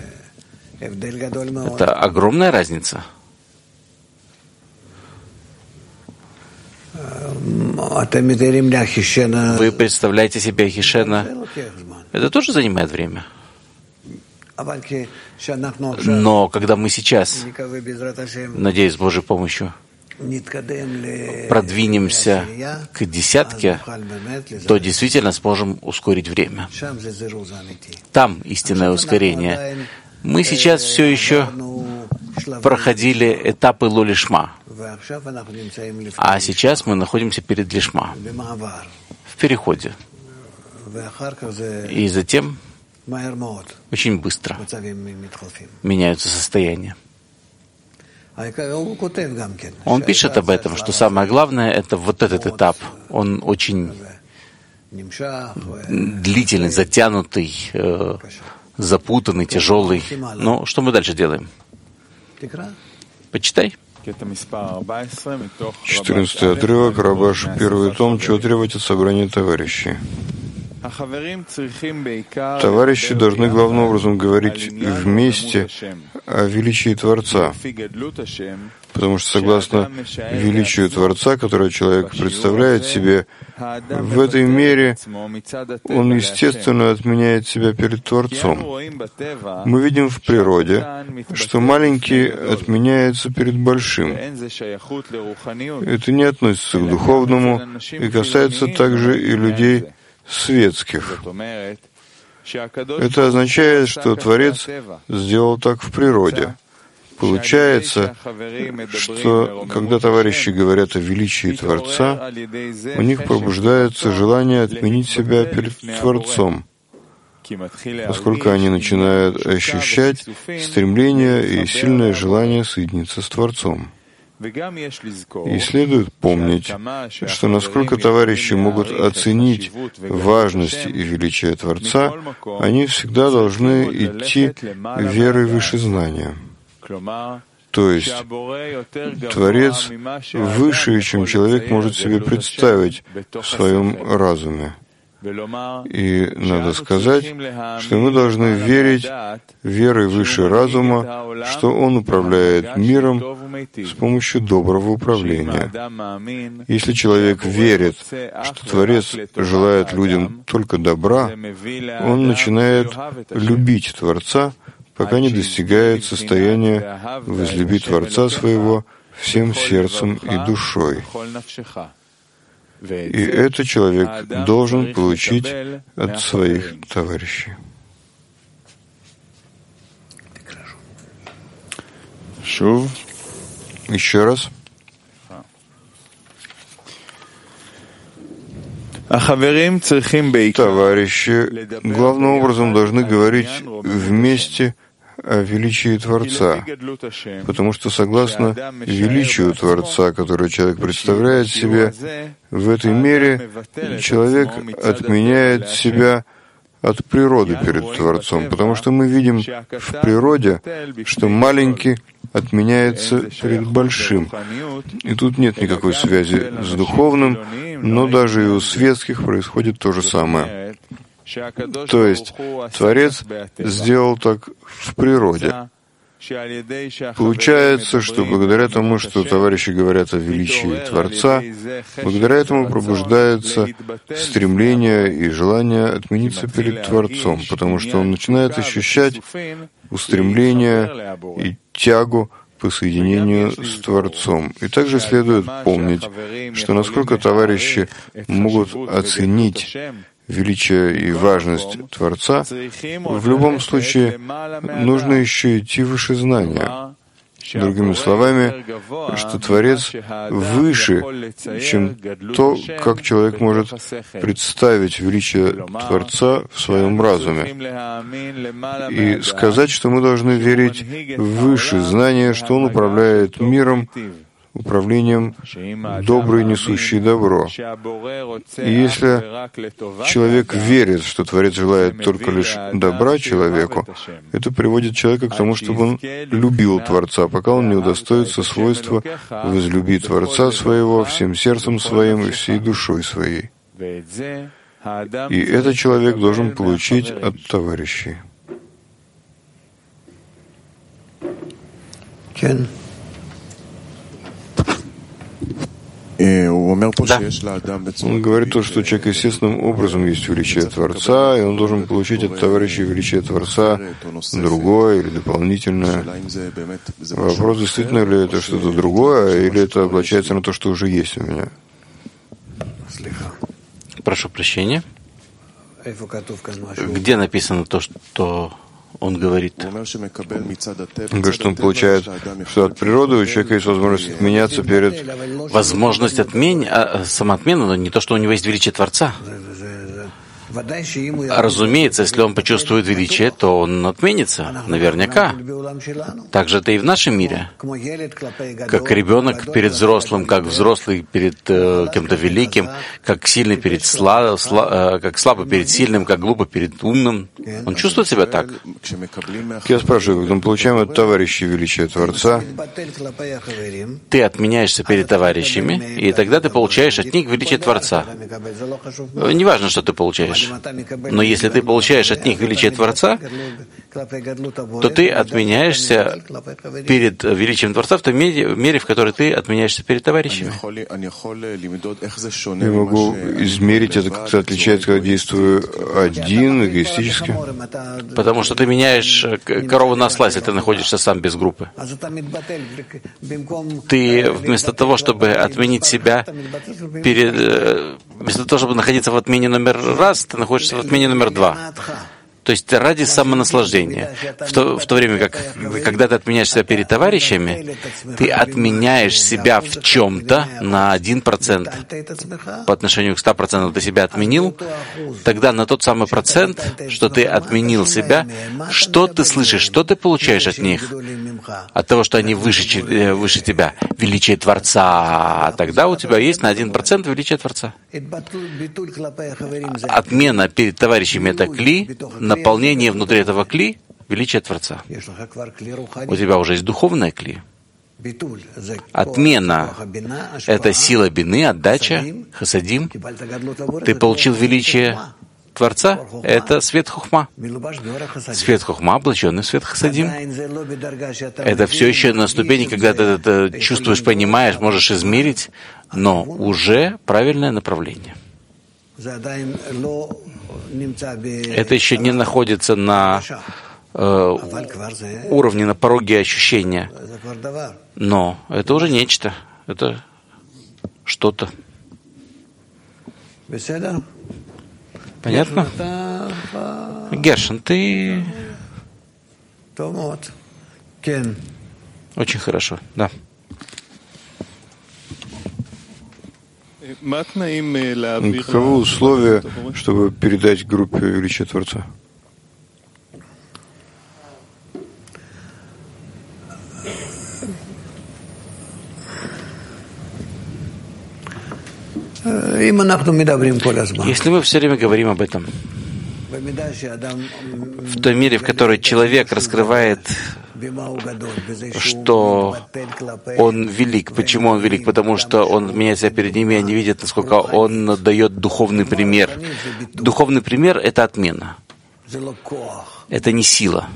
Это огромная разница. Вы представляете себе Ахишена? Это тоже занимает время. Но когда мы сейчас, надеюсь, с Божьей помощью, продвинемся к десятке, то действительно сможем ускорить время. Там истинное ускорение. Мы сейчас все еще проходили этапы ло-лишма, а сейчас мы находимся перед лишма, в переходе. И затем очень быстро меняются состояния. Он пишет об этом, что самое главное — это вот этот этап. Он очень длительный, затянутый, э, запутанный, тяжелый. Но что мы дальше делаем? Почитай. четырнадцатый отрывок, Рабаш, первый том, чего требовать от собрания товарищей. Товарищи должны главным образом говорить вместе о величии Творца, потому что, согласно величию Творца, которое человек представляет себе, в этой мере он, естественно, отменяет себя перед Творцом. Мы видим в природе, что маленький отменяется перед большим. Это не относится к духовному и касается также и людей светских. Это означает, что Творец сделал так в природе. Получается, что когда товарищи говорят о величии Творца, у них пробуждается желание отменить себя перед Творцом, поскольку они начинают ощущать стремление и сильное желание соединиться с Творцом. И следует помнить, что насколько товарищи могут оценить важность и величие Творца, они всегда должны идти верой выше знания. То есть Творец выше, чем человек может себе представить в своем разуме. И надо сказать, что мы должны верить верой выше разума, что Он управляет миром с помощью доброго управления. Если человек верит, что Творец желает людям только добра, он начинает любить Творца, пока не достигает состояния возлюбить Творца своего всем сердцем и душой. И это человек должен получить от своих товарищей. Еще раз. Товарищи главным образом должны говорить вместе о величии Творца, потому что согласно величию Творца, которое человек представляет себе, в этой мере человек отменяет себя от природы перед Творцом, потому что мы видим в природе, что маленький отменяется перед большим. И тут нет никакой связи с духовным, но даже и у светских происходит то же самое. То есть Творец сделал так в природе. Получается, что благодаря тому, что товарищи говорят о величии Творца, благодаря этому пробуждается стремление и желание отмениться перед Творцом, потому что он начинает ощущать устремление и тягу по соединению с Творцом. И также следует помнить, что насколько товарищи могут оценить величие и важность Творца, в любом случае нужно еще идти выше знания. Другими словами, что Творец выше, чем то, как человек может представить величие Творца в своем разуме. И сказать, что мы должны верить выше знания, что Он управляет миром, управлением добрый, несущий добро. И если человек верит, что Творец желает только лишь добра человеку, это приводит человека к тому, чтобы он любил Творца, пока он не удостоится свойства возлюбить Творца своего всем сердцем своим и всей душой своей. И этот человек должен получить от товарищей. Да. Он говорит то, что человек естественным образом есть величие Творца, и он должен получить от товарища величие Творца другое или дополнительное. Вопрос, действительно ли это что-то другое, или это облачается на то, что уже есть у меня? Прошу прощения. Где написано то, что он говорит? Он говорит, что он получает, что от природы у человека есть возможность отменяться перед... Возможность отмен... а, самоотмены, но не то, что у него есть величие Творца. Разумеется, если он почувствует величие, то он отменится, наверняка. Так же это и в нашем мире. Как ребенок перед взрослым, как взрослый перед э, кем-то великим, как сильный перед сла... Сла... Э, как слабый перед сильным, как глупый перед умным. Он чувствует себя так. Я спрашиваю, когда мы получаем от товарищей величие Творца, ты отменяешься перед товарищами, и тогда ты получаешь от них величие Творца. Неважно, что ты получаешь. Но если ты получаешь от них величие Творца, то ты отменяешься перед величием Творца в той мере, мере, в которой ты отменяешься перед товарищами. Я могу измерить это, как-то отличается, когда действую один, эгоистически. Потому что ты меняешь корову на осла, если ты находишься сам без группы. Ты вместо того, чтобы отменить себя перед... Вместо того, чтобы находиться в отмене номер раз, ты находишься в отмене номер два. То есть ради самонаслаждения. В то, в то время как, когда ты отменяешь себя перед товарищами, ты отменяешь себя в чем-то на один процент. По отношению к ста процентам ты себя отменил, тогда на тот самый процент, что ты отменил себя, что ты слышишь, что ты получаешь от них? От того, что они выше, выше тебя. Величие Творца. Тогда у тебя есть на один процент величие Творца. Отмена перед товарищами — это кли, наполнение внутри этого кли — величие Творца. У тебя уже есть духовное кли. Отмена — это сила бины, отдача, хасадим. Ты получил величие Творца — это свет хухма. Свет хухма, облаченный в свет хасадим. Это все еще на ступени, когда ты это чувствуешь, понимаешь, можешь измерить, но уже правильное направление. Это еще не находится на э, уровне, на пороге ощущения. Но это уже нечто. Это что-то. Понятно? Гершин, ты... Очень хорошо, да. Каковы условия, чтобы передать группе величие Творца? Если мы все время говорим об этом, в той мере, в которой человек раскрывает, что он велик. Почему он велик? Потому что он меняется перед ними, и они видят, насколько он дает духовный пример. Духовный пример — это отмена. Это не сила.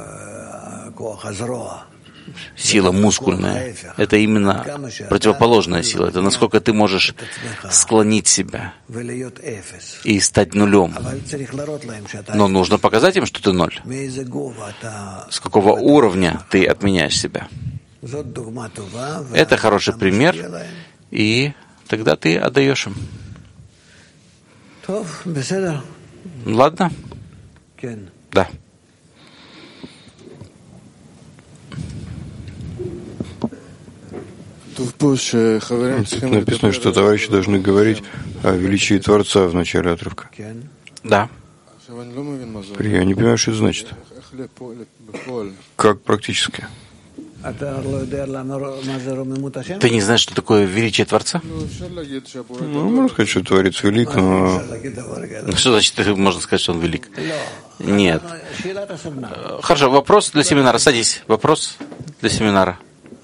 Сила мускульная. Это именно противоположная сила. Это насколько ты можешь склонить себя и стать нулем. Но нужно показать им, что ты ноль. С какого уровня ты отменяешь себя. Это хороший пример, и тогда ты отдаешь им. Ладно? Да. Тут написано, что товарищи должны говорить о величии Творца в начале отрывка. Да. Я не понимаю, что это значит. Как практически? Ты не знаешь, что такое величие Творца? Ну, можно сказать, что Творец велик, но... Что значит, можно сказать, что он велик? Нет. Хорошо, вопрос для семинара. Садись. Вопрос для семинара.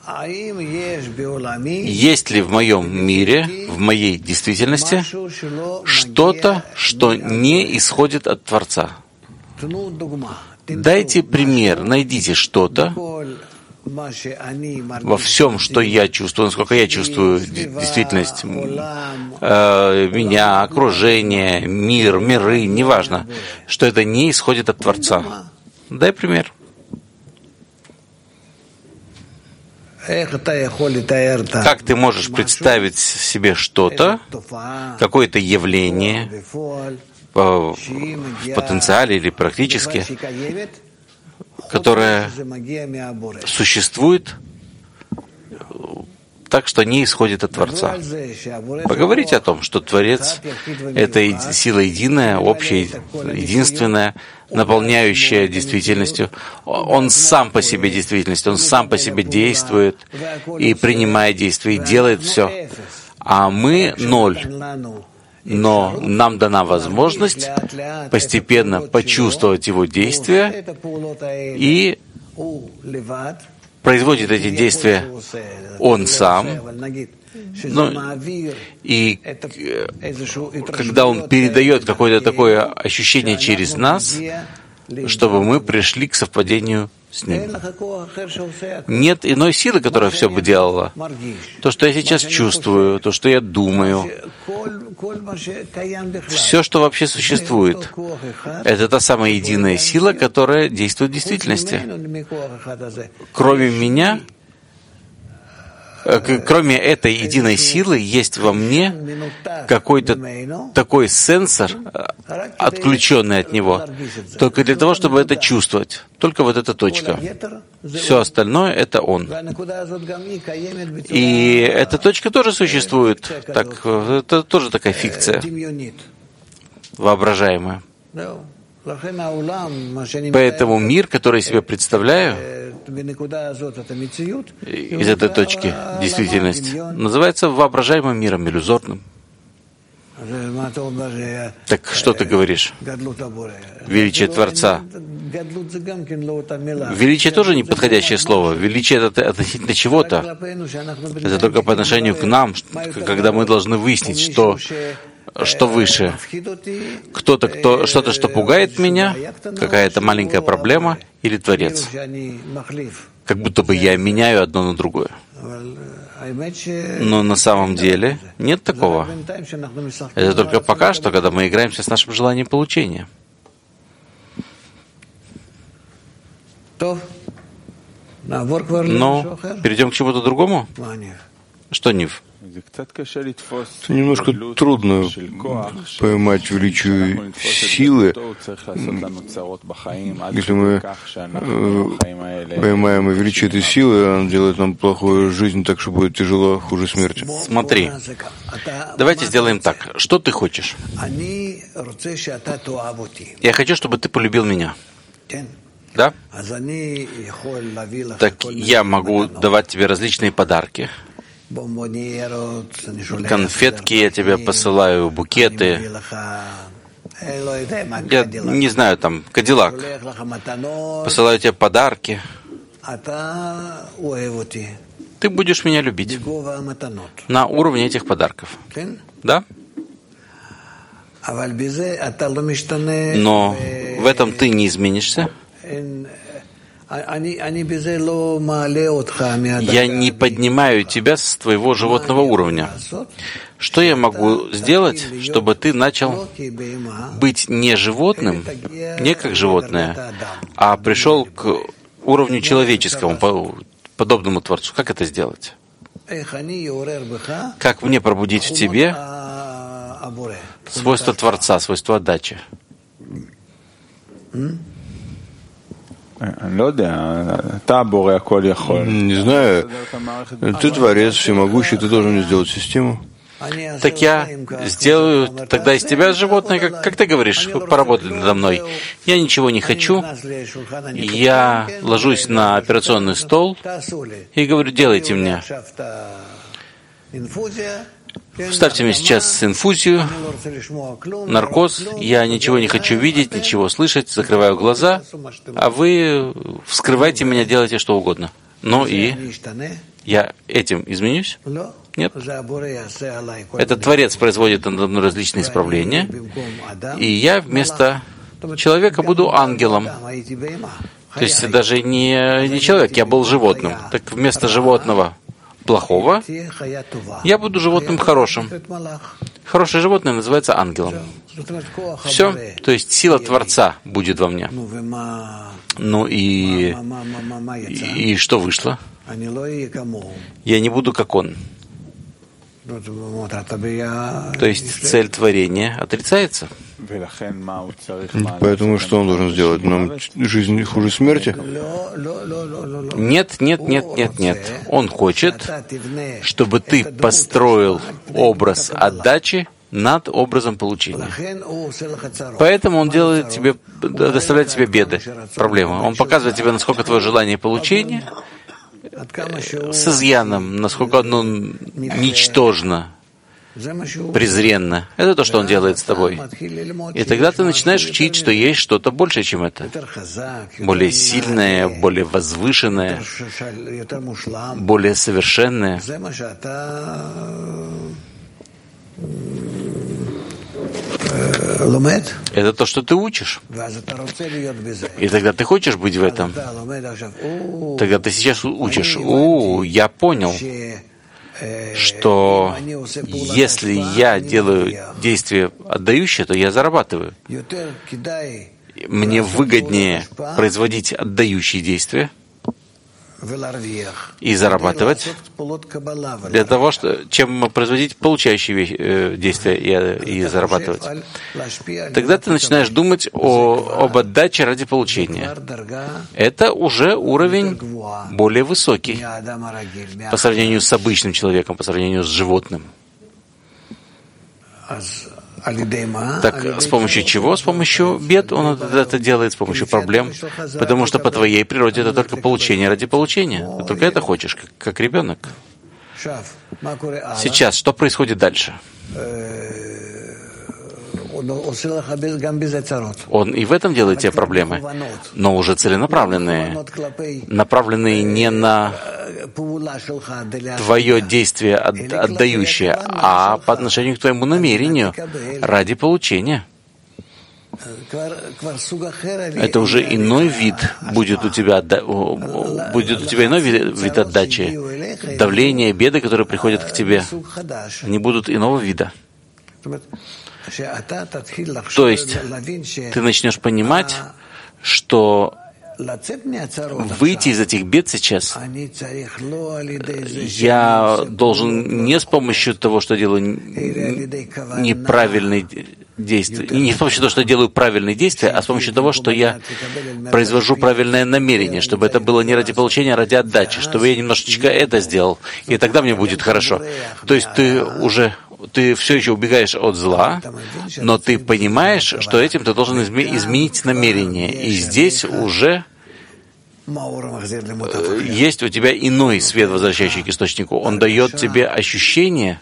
Есть ли в моем мире, в моей действительности, что-то, что не исходит от Творца? Дайте пример, найдите что-то во всем, что я чувствую, насколько я чувствую действительность, э, меня, окружение, мир, миры, неважно, что это не исходит от Творца. Дай пример. Как ты можешь представить себе что-то, какое-то явление в потенциале или практически, которое существует так, что не исходит от Творца? Поговорите о том, что Творец — это сила единая, общая, единственная, наполняющая действительностью. Он сам по себе действительность, он сам по себе действует и принимает действия, и делает все. А мы — ноль. Но нам дана возможность постепенно почувствовать его действия и производит эти действия он сам. Но, и когда он передает какое-то такое ощущение через нас, чтобы мы пришли к совпадению с ним. Нет иной силы, которая все бы делала. То, что я сейчас чувствую, то, что я думаю, все, что вообще существует, это та самая единая сила, которая действует в действительности. Кроме меня, кроме этой единой силы, есть во мне какой-то такой сенсор, отключенный от него, только для того, чтобы это чувствовать. Только вот эта точка. Все остальное — это он. И эта точка тоже существует. Так, это тоже такая фикция, воображаемая. Поэтому мир, который я себе представляю, из этой точки действительность, называется воображаемым миром, иллюзорным. Так что ты говоришь? Величие Творца. Величие тоже не подходящее слово. Величие — это относительно чего-то. Это только по отношению к нам, когда мы должны выяснить, что что выше. Кто-то, кто, что-то, что пугает меня, какая-то маленькая проблема, или Творец. Как будто бы я меняю одно на другое. Но на самом деле нет такого. Это только пока что, когда мы играемся с нашим желанием получения. Но перейдем к чему-то другому? Что, Нив? Это немножко трудно поймать величие силы, если мы поймаем величие этой силы, она делает нам плохую жизнь, так что будет тяжело, хуже смерти. Смотри, давайте сделаем так. Что ты хочешь? Я хочу, чтобы ты полюбил меня. Да? Так я могу давать тебе различные подарки. конфетки я тебе посылаю, букеты. Я не знаю, там, Кадиллак. Посылаю тебе подарки. Ты будешь меня любить на уровне этих подарков. Да? Но в этом ты не изменишься. Я не поднимаю тебя с твоего животного уровня. Что я могу сделать, чтобы ты начал быть не животным, не как животное, а пришел к уровню человеческому, подобному Творцу? Как это сделать? Как мне пробудить в тебе свойство Творца, свойство отдачи? Не знаю. Ты Творец, всемогущий, ты должен мне сделать систему. Так я сделаю тогда из тебя животное, как, как ты говоришь, поработай надо мной. Я ничего не хочу. Я ложусь на операционный стол и говорю, делайте мне. Вставьте мне сейчас инфузию, наркоз. Я ничего не хочу видеть, ничего слышать, закрываю глаза, а вы вскрывайте меня, делайте что угодно. Ну и я этим изменюсь? Нет. Этот Творец производит надо мной различные исправления, и я вместо человека буду ангелом. То есть даже не, не человек, я был животным. Так вместо животного плохого я буду животным хорошим. Хорошее животное называется ангелом. Все. То есть сила Творца будет во мне. Ну и, и что вышло? Я не буду как он. То есть цель творения отрицается. Поэтому что он должен сделать? Нам жизнь хуже смерти? Нет, нет, нет, нет, нет. Он хочет, чтобы ты построил образ отдачи над образом получения. Поэтому он делает тебе, доставляет тебе беды, проблемы. Он показывает тебе, насколько твое желание получения с изъяном, насколько оно ничтожно, презренно. Это то, что он делает с тобой. И тогда ты начинаешь учить, что есть что-то большее, чем это. Более сильное, более возвышенное, более совершенное. Это то, что ты учишь. И тогда ты хочешь быть в этом. Тогда ты сейчас учишь. О, я понял, что если я делаю действие отдающее, то я зарабатываю. Мне выгоднее производить отдающие действия и зарабатывать для того, что, чем производить получающие вещи, э, действия и, и зарабатывать. Тогда ты начинаешь думать о, об отдаче ради получения. Это уже уровень более высокий по сравнению с обычным человеком, по сравнению с животным. Так с помощью чего? С помощью бед он это делает, с помощью проблем. Потому что по твоей природе это только получение ради получения. Ты только это хочешь, как, как ребенок. Сейчас, что происходит дальше? Он и в этом делает тебе проблемы, но уже целенаправленные, направленные не на твое действие отдающее, а по отношению к твоему намерению ради получения. Это уже иной вид будет у тебя, будет у тебя иной вид, вид отдачи. Давление, беды, которые приходят к тебе, они будут иного вида. То есть ты начнешь понимать, что выйти из этих бед сейчас я должен не с помощью того, что делаю неправильные действия, не с помощью того, что я делаю правильные действия, а с помощью того, что я произвожу правильное намерение, чтобы это было не ради получения, а ради отдачи, чтобы я немножечко это сделал, и тогда мне будет хорошо. То есть ты уже ты все еще убегаешь от зла, но ты понимаешь, что этим ты должен изме- изменить намерение. И здесь уже есть у тебя иной свет, возвращающий к источнику. Он дает тебе ощущение,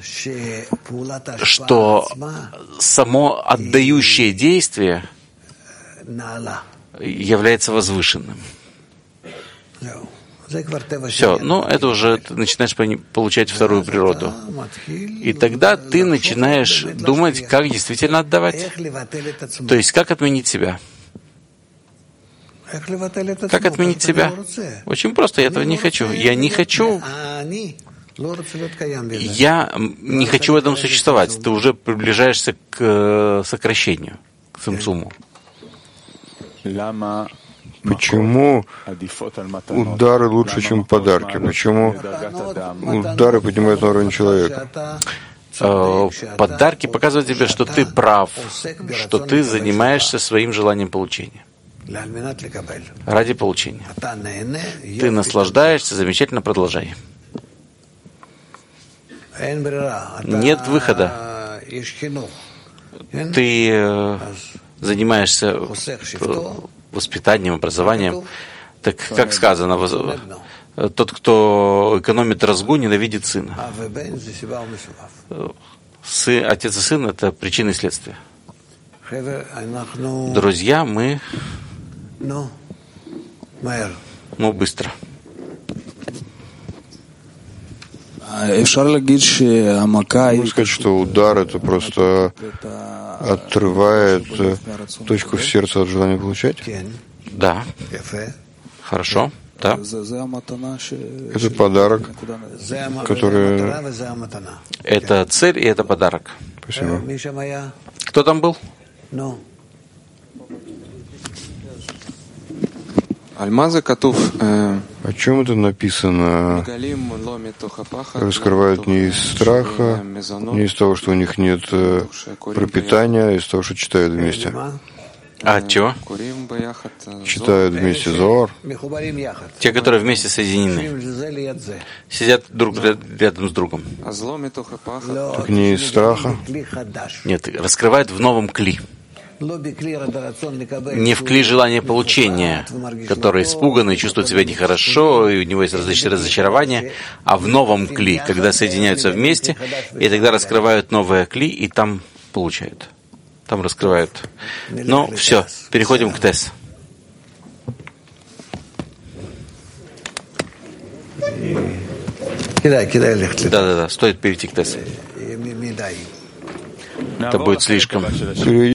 что само отдающее действие является возвышенным. Все, ну это уже ты начинаешь получать вторую природу. И тогда ты начинаешь думать, как действительно отдавать. То есть, как отменить себя. Как отменить себя? Очень просто, я этого не хочу. Я не хочу. Я не хочу в этом существовать. Ты уже приближаешься к сокращению, к цимцуму. Почему удары лучше, чем подарки? Почему удары поднимают на уровень человека? Подарки показывают тебе, что ты прав, что ты занимаешься своим желанием получения. Ради получения. Ты наслаждаешься, замечательно, продолжай. Нет выхода. Ты занимаешься воспитанием, образованием. Так, как сказано, тот, кто экономит разгу, ненавидит сына. Сы, отец и сын — это причины и следствия. Друзья, мы... Ну, быстро. Можно сказать, что удар — это просто отрывает точку в сердце от желания получать? Да. Хорошо. Да. Это подарок, который... Это цель и это подарок. Спасибо. Кто там был? О чем это написано? Раскрывают не из страха, не из того, что у них нет пропитания, а из того, что читают вместе. А чего? Читают вместе Зоар. Те, которые вместе соединены, сидят друг рядом с другом. Так не из страха? Нет, раскрывают в новом кли. Не в кли желания получения, который испуган и чувствует себя нехорошо, и у него есть различные разочарования, а в новом кли, когда соединяются вместе, и тогда раскрывают новое кли, и там получают. Там раскрывают. Ну, все, переходим к ТЭС. Да-да-да, стоит перейти к ТЭС. Это будет слишком.